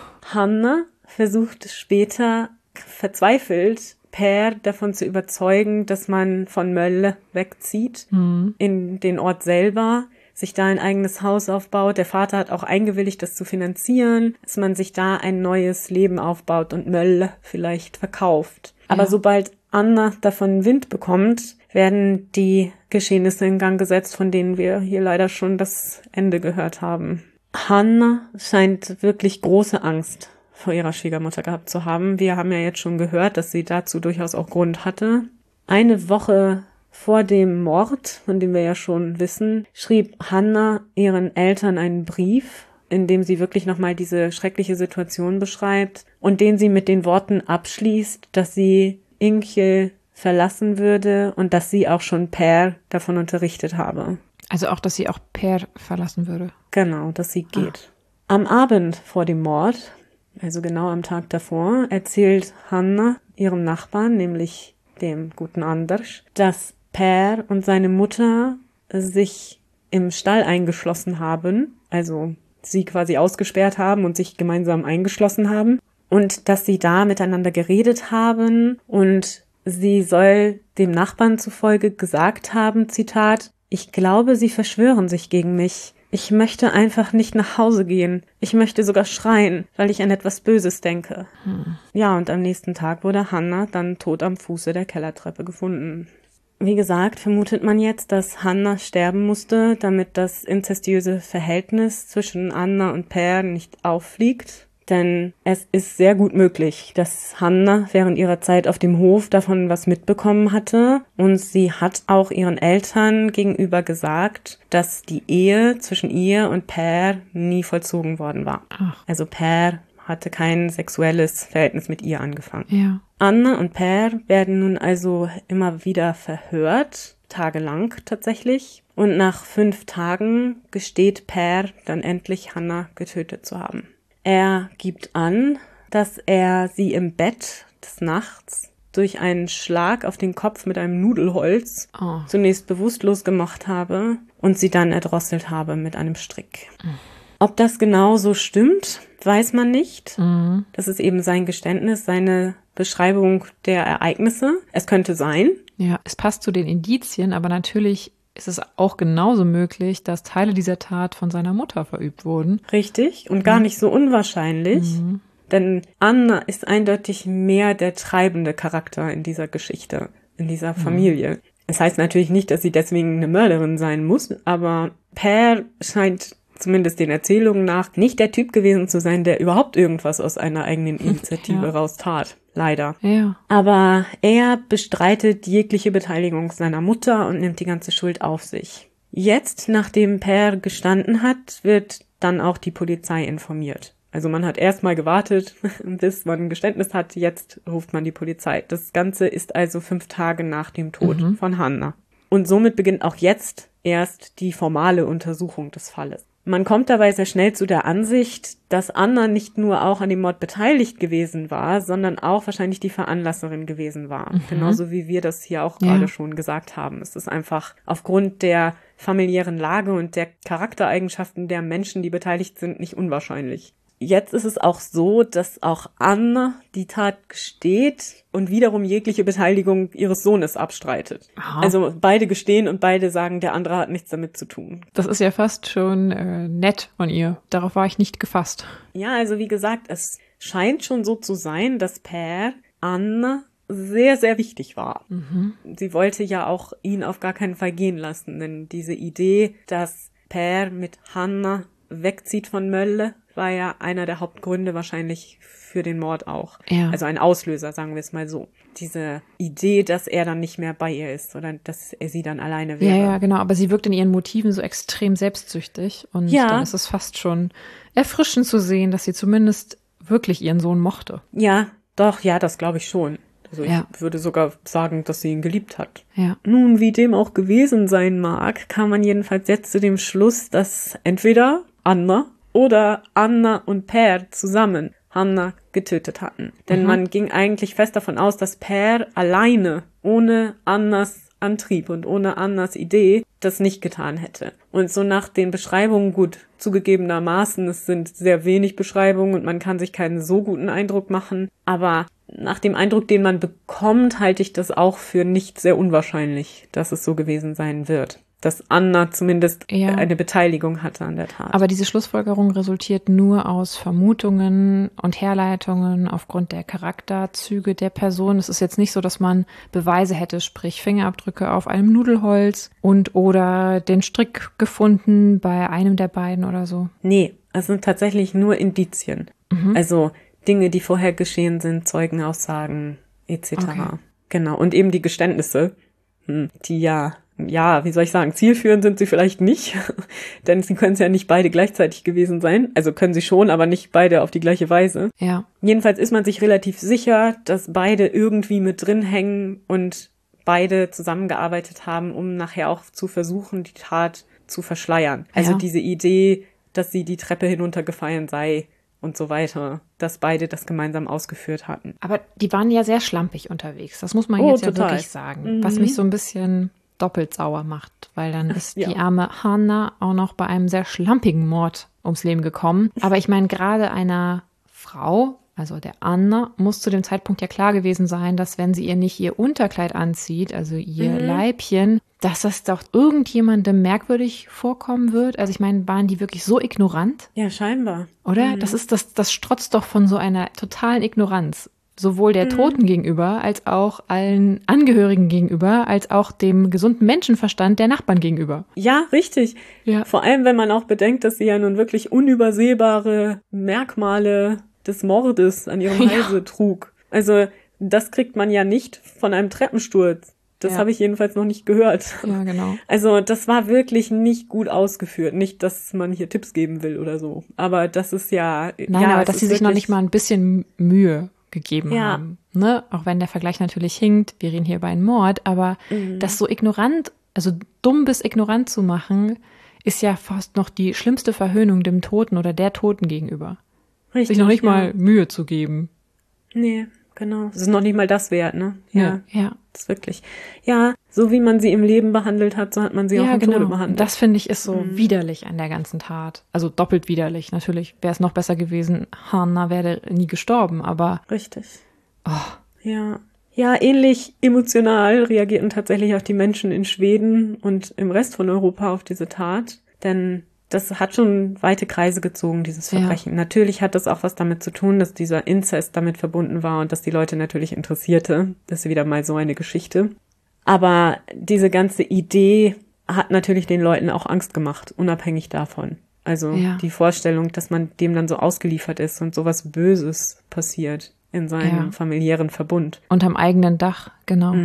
Hanna versucht später verzweifelt, Per davon zu überzeugen, dass man von Mölle wegzieht in den Ort selber, sich da ein eigenes Haus aufbaut. Der Vater hat auch eingewilligt, das zu finanzieren, dass man sich da ein neues Leben aufbaut und Mölle vielleicht verkauft. Aber sobald Anna davon Wind bekommt, werden die Geschehnisse in Gang gesetzt, von denen wir hier leider schon das Ende gehört haben. Hanna scheint wirklich große Angst vor ihrer Schwiegermutter gehabt zu haben. Wir haben ja jetzt schon gehört, dass sie dazu durchaus auch Grund hatte. Eine Woche vor dem Mord, von dem wir ja schon wissen, schrieb Hanna ihren Eltern einen Brief, in dem sie wirklich nochmal diese schreckliche Situation beschreibt und den sie mit den Worten abschließt, dass sie Inkjel verlassen würde und dass sie auch schon Per davon unterrichtet habe. Also auch, dass sie auch Per verlassen würde. Genau, dass sie geht. Am Abend vor dem Mord, also genau am Tag davor, erzählt Hanna ihrem Nachbarn, nämlich dem guten Anders, dass Per und seine Mutter sich im Stall eingeschlossen haben, also sie quasi ausgesperrt haben und sich gemeinsam eingeschlossen haben und dass sie da miteinander geredet haben und sie soll dem Nachbarn zufolge gesagt haben, Zitat, Ich glaube, sie verschwören sich gegen mich. Ich möchte einfach nicht nach Hause gehen. Ich möchte sogar schreien, weil ich an etwas Böses denke. Ja, und am nächsten Tag wurde Hannah dann tot am Fuße der Kellertreppe gefunden. Wie gesagt, vermutet man jetzt, dass Hannah sterben musste, damit das inzestiöse Verhältnis zwischen Anna und Per nicht auffliegt. Denn es ist sehr gut möglich, dass Hannah während ihrer Zeit auf dem Hof davon was mitbekommen hatte. Und sie hat auch ihren Eltern gegenüber gesagt, dass die Ehe zwischen ihr und Per nie vollzogen worden war. Ach. Also Per hatte kein sexuelles Verhältnis mit ihr angefangen. Ja. Anna und Per werden nun also immer wieder verhört, tagelang tatsächlich. Und nach 5 Tagen gesteht Per dann endlich, Hannah getötet zu haben. Er gibt an, dass er sie im Bett des Nachts durch einen Schlag auf den Kopf mit einem Nudelholz zunächst bewusstlos gemacht habe und sie dann erdrosselt habe mit einem Strick. Ob das genau so stimmt, weiß man nicht. Das ist eben sein Geständnis, seine Beschreibung der Ereignisse. Es könnte sein. Ja, es passt zu den Indizien, aber natürlich ist es auch genauso möglich, dass Teile dieser Tat von seiner Mutter verübt wurden. Richtig und gar nicht so unwahrscheinlich. Denn Anna ist eindeutig mehr der treibende Charakter in dieser Geschichte, in dieser Familie. Es heißt natürlich nicht, dass sie deswegen eine Mörderin sein muss, aber Per scheint zumindest den Erzählungen nach nicht der Typ gewesen zu sein, der überhaupt irgendwas aus einer eigenen Initiative raus tat. Leider. Ja. Aber er bestreitet jegliche Beteiligung seiner Mutter und nimmt die ganze Schuld auf sich. Jetzt, nachdem Per gestanden hat, wird dann auch die Polizei informiert. Also man hat erstmal gewartet, bis man ein Geständnis hat, jetzt ruft man die Polizei. Das Ganze ist also 5 Tage nach dem Tod von Hannah. Und somit beginnt auch jetzt erst die formale Untersuchung des Falles. Man kommt dabei sehr schnell zu der Ansicht, dass Anna nicht nur auch an dem Mord beteiligt gewesen war, sondern auch wahrscheinlich die Veranlasserin gewesen war. Genauso wie wir das hier auch gerade schon gesagt haben. Es ist einfach aufgrund der familiären Lage und der Charaktereigenschaften der Menschen, die beteiligt sind, nicht unwahrscheinlich. Jetzt ist es auch so, dass auch Anna die Tat gesteht und wiederum jegliche Beteiligung ihres Sohnes abstreitet. Aha. Also beide gestehen und beide sagen, der andere hat nichts damit zu tun. Das ist ja fast schon nett von ihr. Darauf war ich nicht gefasst. Ja, also wie gesagt, es scheint schon so zu sein, dass Per Anna sehr, sehr wichtig war. Sie wollte ja auch ihn auf gar keinen Fall gehen lassen, denn diese Idee, dass Per mit Hannah wegzieht von Mölle, war ja einer der Hauptgründe wahrscheinlich für den Mord auch. Ja. Also ein Auslöser, sagen wir es mal so. Diese Idee, dass er dann nicht mehr bei ihr ist oder dass er sie dann alleine wäre. Ja, genau. Aber sie wirkt in ihren Motiven so extrem selbstsüchtig. Und dann ist es fast schon erfrischend zu sehen, dass sie zumindest wirklich ihren Sohn mochte. Ja, doch, ja, das glaube ich schon. Also ich würde sogar sagen, dass sie ihn geliebt hat. Ja. Nun, wie dem auch gewesen sein mag, kam man jedenfalls jetzt zu dem Schluss, dass entweder Anna oder Anna und Per zusammen Hannah getötet hatten. Denn man ging eigentlich fest davon aus, dass Per alleine, ohne Annas Antrieb und ohne Annas Idee, das nicht getan hätte. Und so nach den Beschreibungen, gut, zugegebenermaßen, es sind sehr wenig Beschreibungen und man kann sich keinen so guten Eindruck machen, aber nach dem Eindruck, den man bekommt, halte ich das auch für nicht sehr unwahrscheinlich, dass es so gewesen sein wird. Dass Anna zumindest eine Beteiligung hatte an der Tat. Aber diese Schlussfolgerung resultiert nur aus Vermutungen und Herleitungen aufgrund der Charakterzüge der Person. Es ist jetzt nicht so, dass man Beweise hätte, sprich Fingerabdrücke auf einem Nudelholz und oder den Strick gefunden bei einem der beiden oder so. Nee, es sind tatsächlich nur Indizien. Also Dinge, die vorher geschehen sind, Zeugenaussagen etc. Okay. Genau, und eben die Geständnisse, die ja, wie soll ich sagen, zielführend sind sie vielleicht nicht, denn sie können es ja nicht beide gleichzeitig gewesen sein. Also können sie schon, aber nicht beide auf die gleiche Weise. Ja. Jedenfalls ist man sich relativ sicher, dass beide irgendwie mit drin hängen und beide zusammengearbeitet haben, um nachher auch zu versuchen, die Tat zu verschleiern. Also diese Idee, dass sie die Treppe hinuntergefallen sei und so weiter, dass beide das gemeinsam ausgeführt hatten. Aber die waren ja sehr schlampig unterwegs, das muss man jetzt ja wirklich sagen. Was mich so ein bisschen doppelt sauer macht, weil dann ist die arme Hannah auch noch bei einem sehr schlampigen Mord ums Leben gekommen. Aber ich meine, gerade einer Frau also der Anna, muss zu dem Zeitpunkt ja klar gewesen sein, dass wenn sie ihr nicht ihr Unterkleid anzieht, also ihr Leibchen, dass das doch irgendjemandem merkwürdig vorkommen wird. Also ich meine, waren die wirklich so ignorant? Ja, scheinbar. Oder? Das strotzt doch von so einer totalen Ignoranz. Sowohl der Toten gegenüber, als auch allen Angehörigen gegenüber, als auch dem gesunden Menschenverstand der Nachbarn gegenüber. Ja, richtig. Ja. Vor allem, wenn man auch bedenkt, dass sie ja nun wirklich unübersehbare Merkmale des Mordes an ihrem Halse trug. Also das kriegt man ja nicht von einem Treppensturz. Das habe ich jedenfalls noch nicht gehört. Ja, genau. Also das war wirklich nicht gut ausgeführt. Nicht, dass man hier Tipps geben will oder so. Aber das ist ja... Nein, ja, aber dass sie sich noch nicht mal ein bisschen Mühe gegeben Ja. haben. Ne? Auch wenn der Vergleich natürlich hinkt, wir reden hier über einen Mord, aber das so ignorant, also dumm bis ignorant zu machen, ist ja fast noch die schlimmste Verhöhnung dem Toten oder der Toten gegenüber. Richtig, Sich noch nicht ja. mal Mühe zu geben. Nee, genau. Das ist noch nicht mal das wert, ne? Ja. Das ist wirklich. Ja, so wie man sie im Leben behandelt hat, so hat man sie auch im Tode Und behandelt. das finde ich ist so widerlich an der ganzen Tat. Also doppelt widerlich. Natürlich wäre es noch besser gewesen, Hannah wäre nie gestorben, aber Richtig. Ja. Ja, ähnlich emotional reagierten tatsächlich auch die Menschen in Schweden und im Rest von Europa auf diese Tat. Denn das hat schon weite Kreise gezogen, dieses Verbrechen. Natürlich hat das auch was damit zu tun, dass dieser Inzest damit verbunden war und dass die Leute natürlich interessierte. Das ist wieder mal so eine Geschichte. Aber diese ganze Idee hat natürlich den Leuten auch Angst gemacht, unabhängig davon. Also die Vorstellung, dass man dem dann so ausgeliefert ist und sowas Böses passiert in seinem familiären Verbund. unterm eigenen Dach, genau.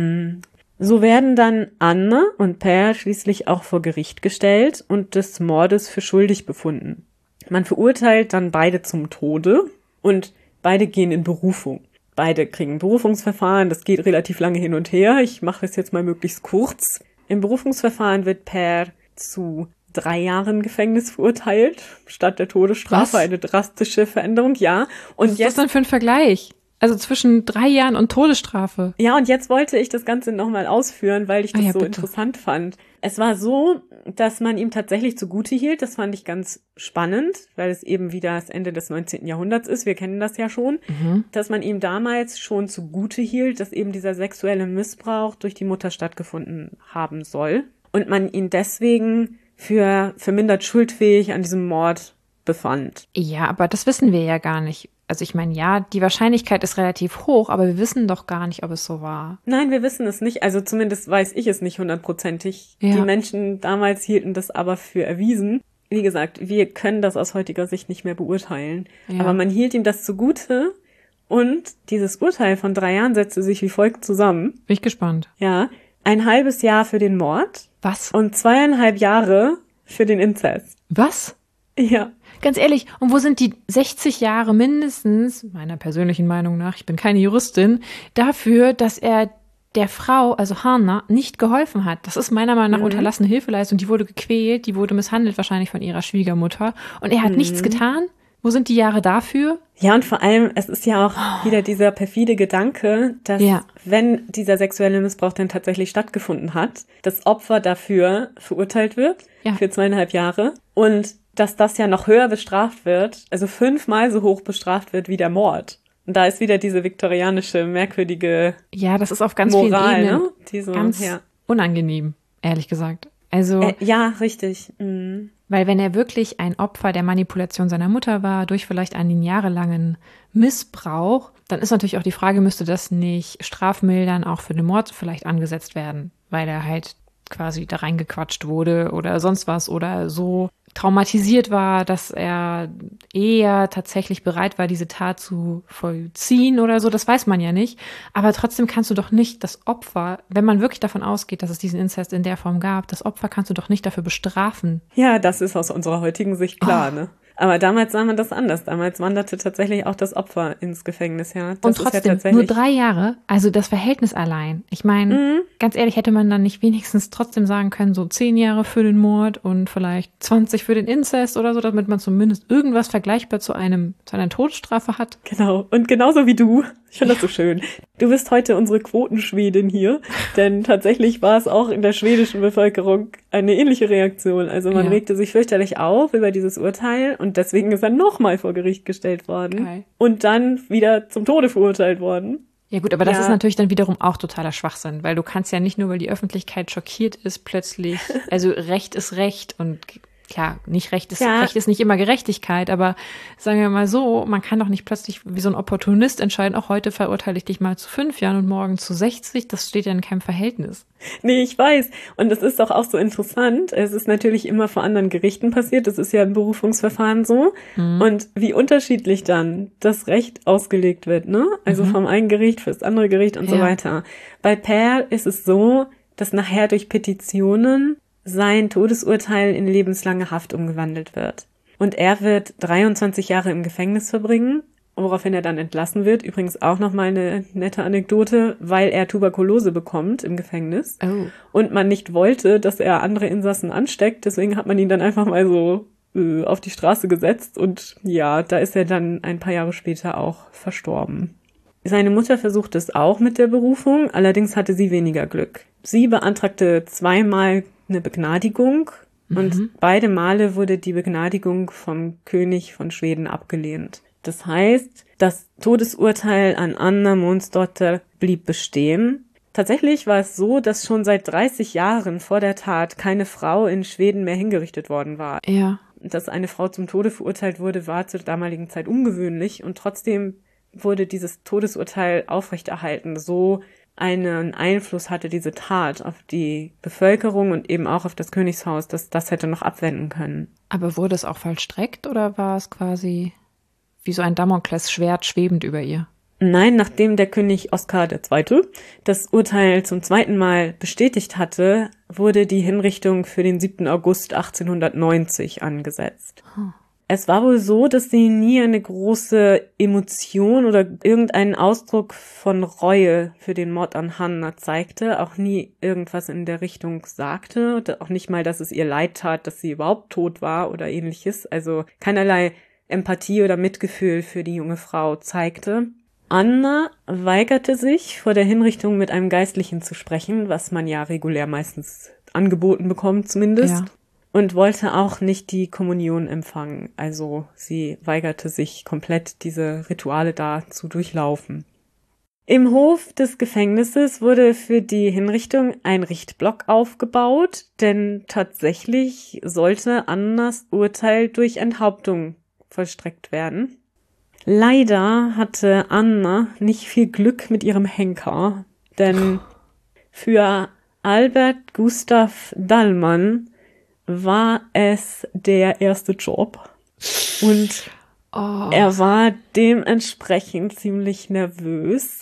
So werden dann Anne und Per schließlich auch vor Gericht gestellt und des Mordes für schuldig befunden. Man verurteilt dann beide zum Tode und beide gehen in Berufung. Beide kriegen ein Berufungsverfahren, das geht relativ lange hin und her. Ich mache es jetzt mal möglichst kurz. Im Berufungsverfahren wird Per zu 3 Jahren Gefängnis verurteilt, statt der Todesstrafe. Was? Eine drastische Veränderung, ja. Und Was ist das denn für ein Vergleich? Also zwischen 3 Jahren und Todesstrafe. Ja, und jetzt wollte ich das Ganze nochmal ausführen, weil ich das so bitte. interessant fand. Es war so, dass man ihm tatsächlich zugute hielt. Das fand ich ganz spannend, weil es eben wieder das Ende des 19. Jahrhunderts ist. Wir kennen das ja schon. Dass man ihm damals schon zugute hielt, dass eben dieser sexuelle Missbrauch durch die Mutter stattgefunden haben soll. Und man ihn deswegen für vermindert schuldfähig an diesem Mord befand. Ja, aber das wissen wir ja gar nicht. Also ich meine, ja, die Wahrscheinlichkeit ist relativ hoch, aber wir wissen doch gar nicht, ob es so war. Nein, wir wissen es nicht. Also zumindest weiß ich es nicht 100%. Ja. Die Menschen damals hielten das aber für erwiesen. Wie gesagt, wir können das aus heutiger Sicht nicht mehr beurteilen. Ja. Aber man hielt ihm das zugute und dieses Urteil von 3 Jahren setzte sich wie folgt zusammen. Bin ich gespannt. Ja, 1 halbes Jahr für den Mord Was? und 2,5 Jahre für den Inzest. Was? Ja. Ganz ehrlich, und wo sind die 60 Jahre mindestens, meiner persönlichen Meinung nach, ich bin keine Juristin, dafür, dass er der Frau, also Hannah, nicht geholfen hat? Das ist meiner Meinung nach unterlassene Hilfeleistung. Die wurde gequält, die wurde misshandelt wahrscheinlich von ihrer Schwiegermutter. Und er hat nichts getan? Wo sind die Jahre dafür? Ja, und vor allem, es ist ja auch wieder dieser perfide Gedanke, dass wenn dieser sexuelle Missbrauch denn tatsächlich stattgefunden hat, das Opfer dafür verurteilt wird für 2,5 Jahre und dass das ja noch höher bestraft wird, also 5-mal so hoch bestraft wird wie der Mord. Und da ist wieder diese viktorianische, merkwürdige Ja, das ist auf ganz Moral, vielen Ebenen ne? Die so, ganz unangenehm, ehrlich gesagt. Also, ja, richtig. Mhm. weil wenn er wirklich ein Opfer der Manipulation seiner Mutter war, durch vielleicht einen jahrelangen Missbrauch, dann ist natürlich auch die Frage, müsste das nicht strafmildern auch für den Mord vielleicht angesetzt werden, weil er halt quasi da reingequatscht wurde oder sonst was oder so traumatisiert war, dass er eher tatsächlich bereit war, diese Tat zu vollziehen oder so, das weiß man ja nicht. Aber trotzdem kannst du doch nicht das Opfer, wenn man wirklich davon ausgeht, dass es diesen Inzest in der Form gab, das Opfer kannst du doch nicht dafür bestrafen. Ja, das ist aus unserer heutigen Sicht klar, ne? Aber damals sah man das anders. Damals wanderte tatsächlich auch das Opfer ins Gefängnis, ja. Das Und ist ja trotzdem, tatsächlich nur 3 Jahre, also das Verhältnis allein. Ich meine, ganz ehrlich, hätte man dann nicht wenigstens trotzdem sagen können, so 10 Jahre für den Mord und vielleicht 20 für den Inzest oder so, damit man zumindest irgendwas vergleichbar zu einer Todesstrafe hat. Genau. Und genauso wie du Ich finde das so schön. Du bist heute unsere Quotenschwedin hier, denn tatsächlich war es auch in der schwedischen Bevölkerung eine ähnliche Reaktion. Also man regte sich fürchterlich auf über dieses Urteil und deswegen ist er nochmal vor Gericht gestellt worden. Geil. Und dann wieder zum Tode verurteilt worden. Ja gut, aber das ist natürlich dann wiederum auch totaler Schwachsinn, weil du kannst ja nicht nur, weil die Öffentlichkeit schockiert ist, plötzlich, also Recht ist Recht und klar, Recht ist nicht immer Gerechtigkeit, aber sagen wir mal so, man kann doch nicht plötzlich wie so ein Opportunist entscheiden, auch heute verurteile ich dich mal zu 5 Jahren und morgen zu 60, das steht ja in keinem Verhältnis. Nee, ich weiß. Und das ist doch auch so interessant. Es ist natürlich immer vor anderen Gerichten passiert. Das ist ja im Berufungsverfahren so. Und wie unterschiedlich dann das Recht ausgelegt wird, ne? Also vom einen Gericht fürs andere Gericht und so weiter. Bei Per ist es so, dass nachher durch Petitionen sein Todesurteil in lebenslange Haft umgewandelt wird. Und er wird 23 Jahre im Gefängnis verbringen, woraufhin er dann entlassen wird. Übrigens auch nochmal eine nette Anekdote, weil er Tuberkulose bekommt im Gefängnis. Oh. Und man nicht wollte, dass er andere Insassen ansteckt. Deswegen hat man ihn dann einfach mal so auf die Straße gesetzt. Und ja, da ist er dann ein paar Jahre später auch verstorben. Seine Mutter versuchte es auch mit der Berufung, allerdings hatte sie weniger Glück. Sie beantragte 2-mal eine Begnadigung und beide Male wurde die Begnadigung vom König von Schweden abgelehnt. Das heißt, das Todesurteil an Anna Månsdotter blieb bestehen. Tatsächlich war es so, dass schon seit 30 Jahren vor der Tat keine Frau in Schweden mehr hingerichtet worden war. Ja. Dass eine Frau zum Tode verurteilt wurde, war zur damaligen Zeit ungewöhnlich und trotzdem wurde dieses Todesurteil aufrechterhalten. So einen Einfluss hatte diese Tat auf die Bevölkerung und eben auch auf das Königshaus, dass das hätte noch abwenden können. Aber wurde es auch vollstreckt oder war es quasi wie so ein Damoklesschwert schwebend über ihr? Nein, nachdem der König Oskar II. Das Urteil zum 2. Mal bestätigt hatte, wurde die Hinrichtung für den 7. August 1890 angesetzt. Es war wohl so, dass sie nie eine große Emotion oder irgendeinen Ausdruck von Reue für den Mord an Hanna zeigte, auch nie irgendwas in der Richtung sagte, auch nicht mal, dass es ihr leid tat, dass sie überhaupt tot war oder ähnliches, also keinerlei Empathie oder Mitgefühl für die junge Frau zeigte. Anna weigerte sich, vor der Hinrichtung mit einem Geistlichen zu sprechen, was man ja regulär meistens angeboten bekommt zumindest. Ja. Und wollte auch nicht die Kommunion empfangen. Also sie weigerte sich komplett, diese Rituale da zu durchlaufen. Im Hof des Gefängnisses wurde für die Hinrichtung ein Richtblock aufgebaut, denn tatsächlich sollte Annas Urteil durch Enthauptung vollstreckt werden. Leider hatte Anna nicht viel Glück mit ihrem Henker, denn für Albert Gustav Dallmann war es der erste Job und er war dementsprechend ziemlich nervös.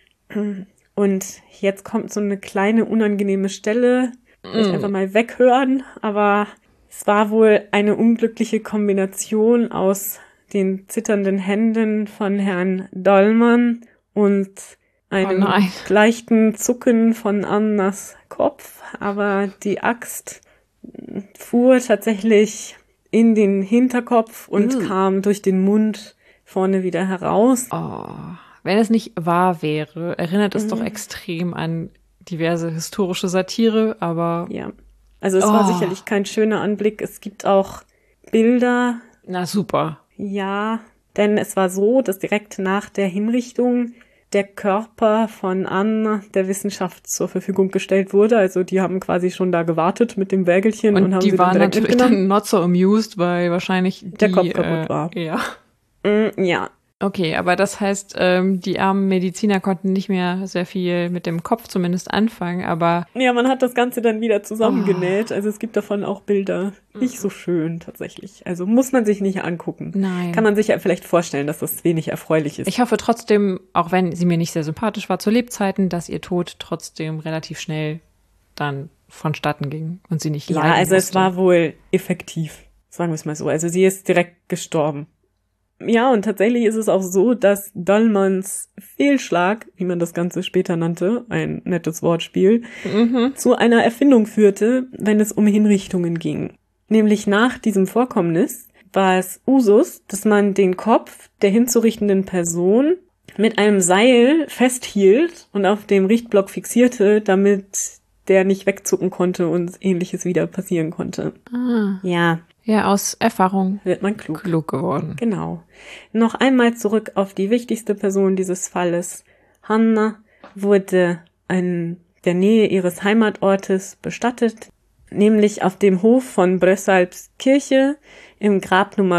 Und jetzt kommt so eine kleine unangenehme Stelle, vielleicht einfach mal weghören, aber es war wohl eine unglückliche Kombination aus den zitternden Händen von Herrn Dallmann und einem leichten Zucken von Annas Kopf, aber die Axt fuhr tatsächlich in den Hinterkopf und kam durch den Mund vorne wieder heraus. Oh, wenn es nicht wahr wäre, erinnert es doch extrem an diverse historische Satire, aber... Ja, also es war sicherlich kein schöner Anblick. Es gibt auch Bilder. Na super. Ja, denn es war so, dass direkt nach der Hinrichtung der Körper von Anna der Wissenschaft zur Verfügung gestellt wurde. Also die haben quasi schon da gewartet mit dem Wägelchen und haben sie dann direkt mitgenommen. Die waren natürlich dann not so amused, weil wahrscheinlich der Kopf kaputt war. Ja. Ja. Okay, aber das heißt, die armen Mediziner konnten nicht mehr sehr viel mit dem Kopf zumindest anfangen, aber... Ja, man hat das Ganze dann wieder zusammengenäht. Also es gibt davon auch Bilder. Nicht so schön tatsächlich. Also muss man sich nicht angucken. Nein. Kann man sich ja vielleicht vorstellen, dass das wenig erfreulich ist. Ich hoffe trotzdem, auch wenn sie mir nicht sehr sympathisch war zu Lebzeiten, dass ihr Tod trotzdem relativ schnell dann vonstatten ging und sie nicht leiden also musste. Es war wohl effektiv, sagen wir es mal so. Also sie ist direkt gestorben. Ja, und tatsächlich ist es auch so, dass Dallmanns Fehlschlag, wie man das Ganze später nannte, ein nettes Wortspiel, zu einer Erfindung führte, wenn es um Hinrichtungen ging. Nämlich nach diesem Vorkommnis war es Usus, dass man den Kopf der hinzurichtenden Person mit einem Seil festhielt und auf dem Richtblock fixierte, damit der nicht wegzucken konnte und Ähnliches wieder passieren konnte. Ah. Ja. Ja, aus Erfahrung Wird man klug. Klug geworden. Genau. Noch einmal zurück auf die wichtigste Person dieses Falles. Hanna wurde in der Nähe ihres Heimatortes bestattet, nämlich auf dem Hof von Brösarps Kirche im Grabnummer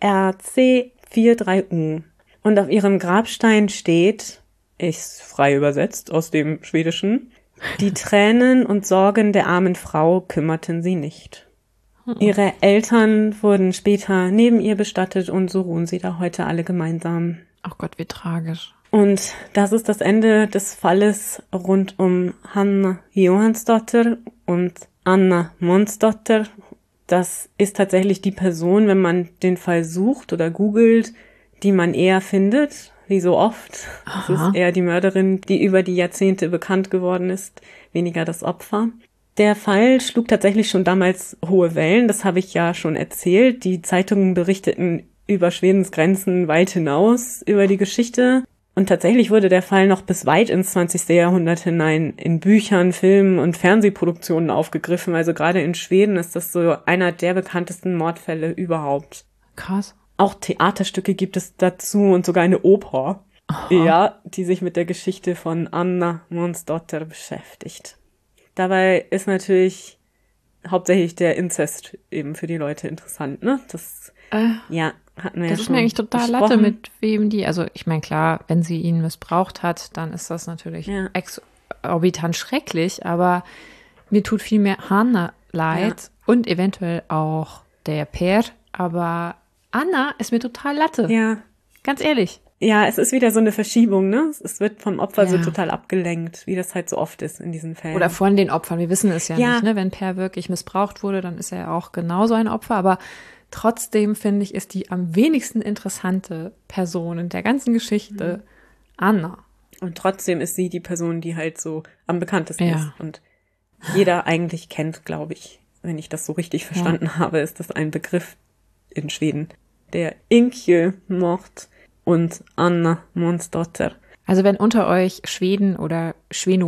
BRC 43U. Und auf ihrem Grabstein steht, ist frei übersetzt aus dem Schwedischen, die Tränen und Sorgen der armen Frau kümmerten sie nicht. Ihre Eltern wurden später neben ihr bestattet und so ruhen sie da heute alle gemeinsam. Ach Gott, wie tragisch. Und das ist das Ende des Falles rund um Hanna Johansdotter und Anna Monsdotter. Das ist tatsächlich die Person, wenn man den Fall sucht oder googelt, die man eher findet, wie so oft. Es ist eher die Mörderin, die über die Jahrzehnte bekannt geworden ist, weniger das Opfer. Der Fall schlug tatsächlich schon damals hohe Wellen, das habe ich ja schon erzählt. Die Zeitungen berichteten über Schwedens Grenzen weit hinaus über die Geschichte. Und tatsächlich wurde der Fall noch bis weit ins 20. Jahrhundert hinein in Büchern, Filmen und Fernsehproduktionen aufgegriffen. Also gerade in Schweden ist das so einer der bekanntesten Mordfälle überhaupt. Krass. Auch Theaterstücke gibt es dazu und sogar eine Oper, ja, die sich mit der Geschichte von Anna Monsdotter beschäftigt. Dabei ist natürlich hauptsächlich der Inzest eben für die Leute interessant, ne? Das, ja, hatten wir ja schon. Das ist mir eigentlich total Latte, mit wem die, also ich meine, klar, wenn sie ihn missbraucht hat, dann ist das natürlich exorbitant schrecklich, aber mir tut viel mehr Hanna leid und eventuell auch der Per, aber Anna ist mir total Latte. Ja. Ganz ehrlich. Ja, es ist wieder so eine Verschiebung, ne? Es wird vom Opfer so total abgelenkt, wie das halt so oft ist in diesen Fällen. Oder von den Opfern, wir wissen es ja nicht, ne? Wenn Per wirklich missbraucht wurde, dann ist er ja auch genauso ein Opfer, aber trotzdem finde ich, ist die am wenigsten interessante Person in der ganzen Geschichte Anna. Und trotzdem ist sie die Person, die halt so am bekanntesten ist und jeder eigentlich kennt, glaube ich. Wenn ich das so richtig verstanden habe, ist das ein Begriff in Schweden. Der Inkjö-Mord und Anna Monsdotter. Also wenn unter euch Schweden oder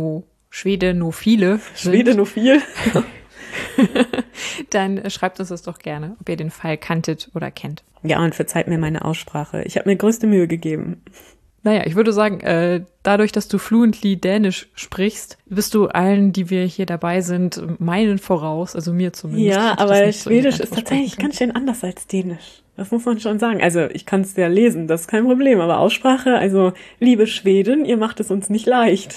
Schwedenophile Schwedenophil, dann schreibt uns das doch gerne, ob ihr den Fall kanntet oder kennt. Ja, und verzeiht mir meine Aussprache. Ich habe mir größte Mühe gegeben. Naja, ich würde sagen, dadurch, dass du fluently Dänisch sprichst, bist du allen, die wir hier dabei sind, meinen voraus, also mir zumindest. Ja, aber Schwedisch ist tatsächlich ganz schön anders als Dänisch. Das muss man schon sagen. Also ich kann es ja lesen, das ist kein Problem. Aber Aussprache, also liebe Schweden, ihr macht es uns nicht leicht.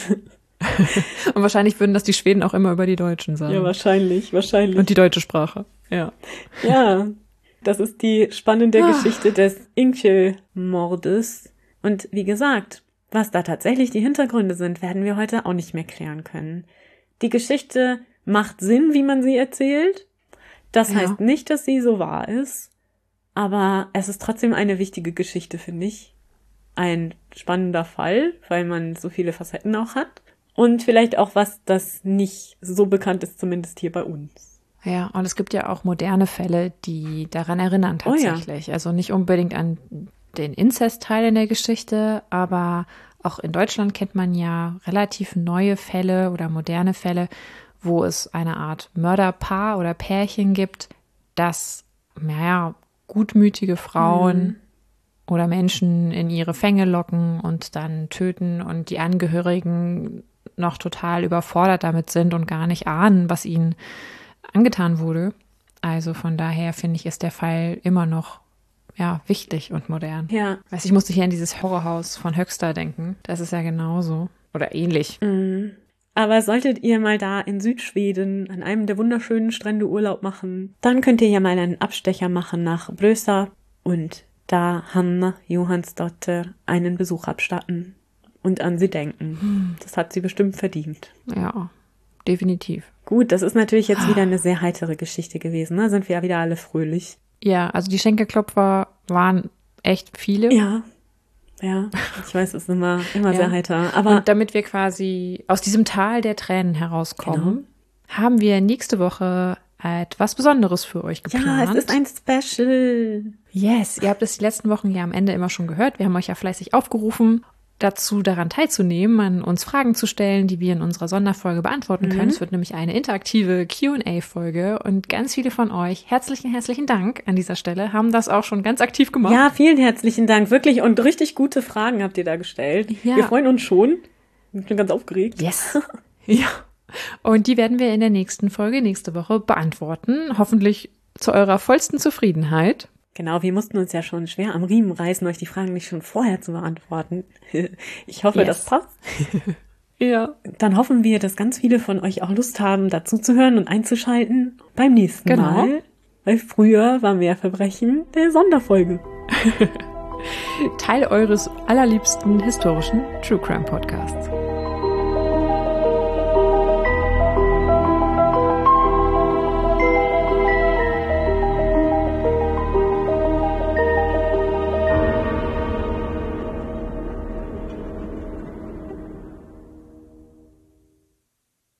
Und wahrscheinlich würden das die Schweden auch immer über die Deutschen sagen. Ja, wahrscheinlich. Und die deutsche Sprache, ja. Ja, das ist die spannende Geschichte des Inkjö-Mordes. Und wie gesagt, was da tatsächlich die Hintergründe sind, werden wir heute auch nicht mehr klären können. Die Geschichte macht Sinn, wie man sie erzählt. Das heißt nicht, dass sie so wahr ist. Aber es ist trotzdem eine wichtige Geschichte, finde ich. Ein spannender Fall, weil man so viele Facetten auch hat. Und vielleicht auch was, das nicht so bekannt ist, zumindest hier bei uns. Ja, und es gibt ja auch moderne Fälle, die daran erinnern tatsächlich. Oh ja. Also nicht unbedingt an den Inzestteil in der Geschichte, aber auch in Deutschland kennt man ja relativ neue Fälle oder moderne Fälle, wo es eine Art Mörderpaar oder Pärchen gibt, das, gutmütige Frauen oder Menschen in ihre Fänge locken und dann töten und die Angehörigen noch total überfordert damit sind und gar nicht ahnen, was ihnen angetan wurde. Also von daher finde ich, ist der Fall immer noch wichtig und modern. Ja. Ich musste hier an dieses Horrorhaus von Höxter denken. Das ist ja genauso oder ähnlich. Aber solltet ihr mal da in Südschweden an einem der wunderschönen Strände Urlaub machen, dann könnt ihr ja mal einen Abstecher machen nach Brösarp und da Hanna Johansdotter einen Besuch abstatten und an sie denken. Das hat sie bestimmt verdient. Ja, definitiv. Gut, das ist natürlich jetzt wieder eine sehr heitere Geschichte gewesen. Da sind wir ja wieder alle fröhlich. Ja, also die Schenkelklopfer waren echt viele. Ja, ich weiß, es ist immer sehr heiter. Aber und damit wir quasi aus diesem Tal der Tränen herauskommen, haben wir nächste Woche etwas Besonderes für euch geplant. Ja, es ist ein Special. Yes, ihr habt es die letzten Wochen ja am Ende immer schon gehört. Wir haben euch ja fleißig aufgerufen dazu daran teilzunehmen, an uns Fragen zu stellen, die wir in unserer Sonderfolge beantworten können. Es wird nämlich eine interaktive Q&A-Folge und ganz viele von euch, herzlichen Dank an dieser Stelle, haben das auch schon ganz aktiv gemacht. Ja, vielen herzlichen Dank, wirklich, und richtig gute Fragen habt ihr da gestellt. Ja. Wir freuen uns schon. Ich bin ganz aufgeregt. Yes. Ja. Und die werden wir in der nächsten Folge, nächste Woche, beantworten. Hoffentlich zu eurer vollsten Zufriedenheit. Genau, wir mussten uns ja schon schwer am Riemen reißen, euch die Fragen nicht schon vorher zu beantworten. Ich hoffe, das passt. Ja. Dann hoffen wir, dass ganz viele von euch auch Lust haben, dazu zu hören und einzuschalten beim nächsten Mal. Weil früher war Mehrverbrechen der Sonderfolge. Teil eures allerliebsten historischen True Crime Podcasts.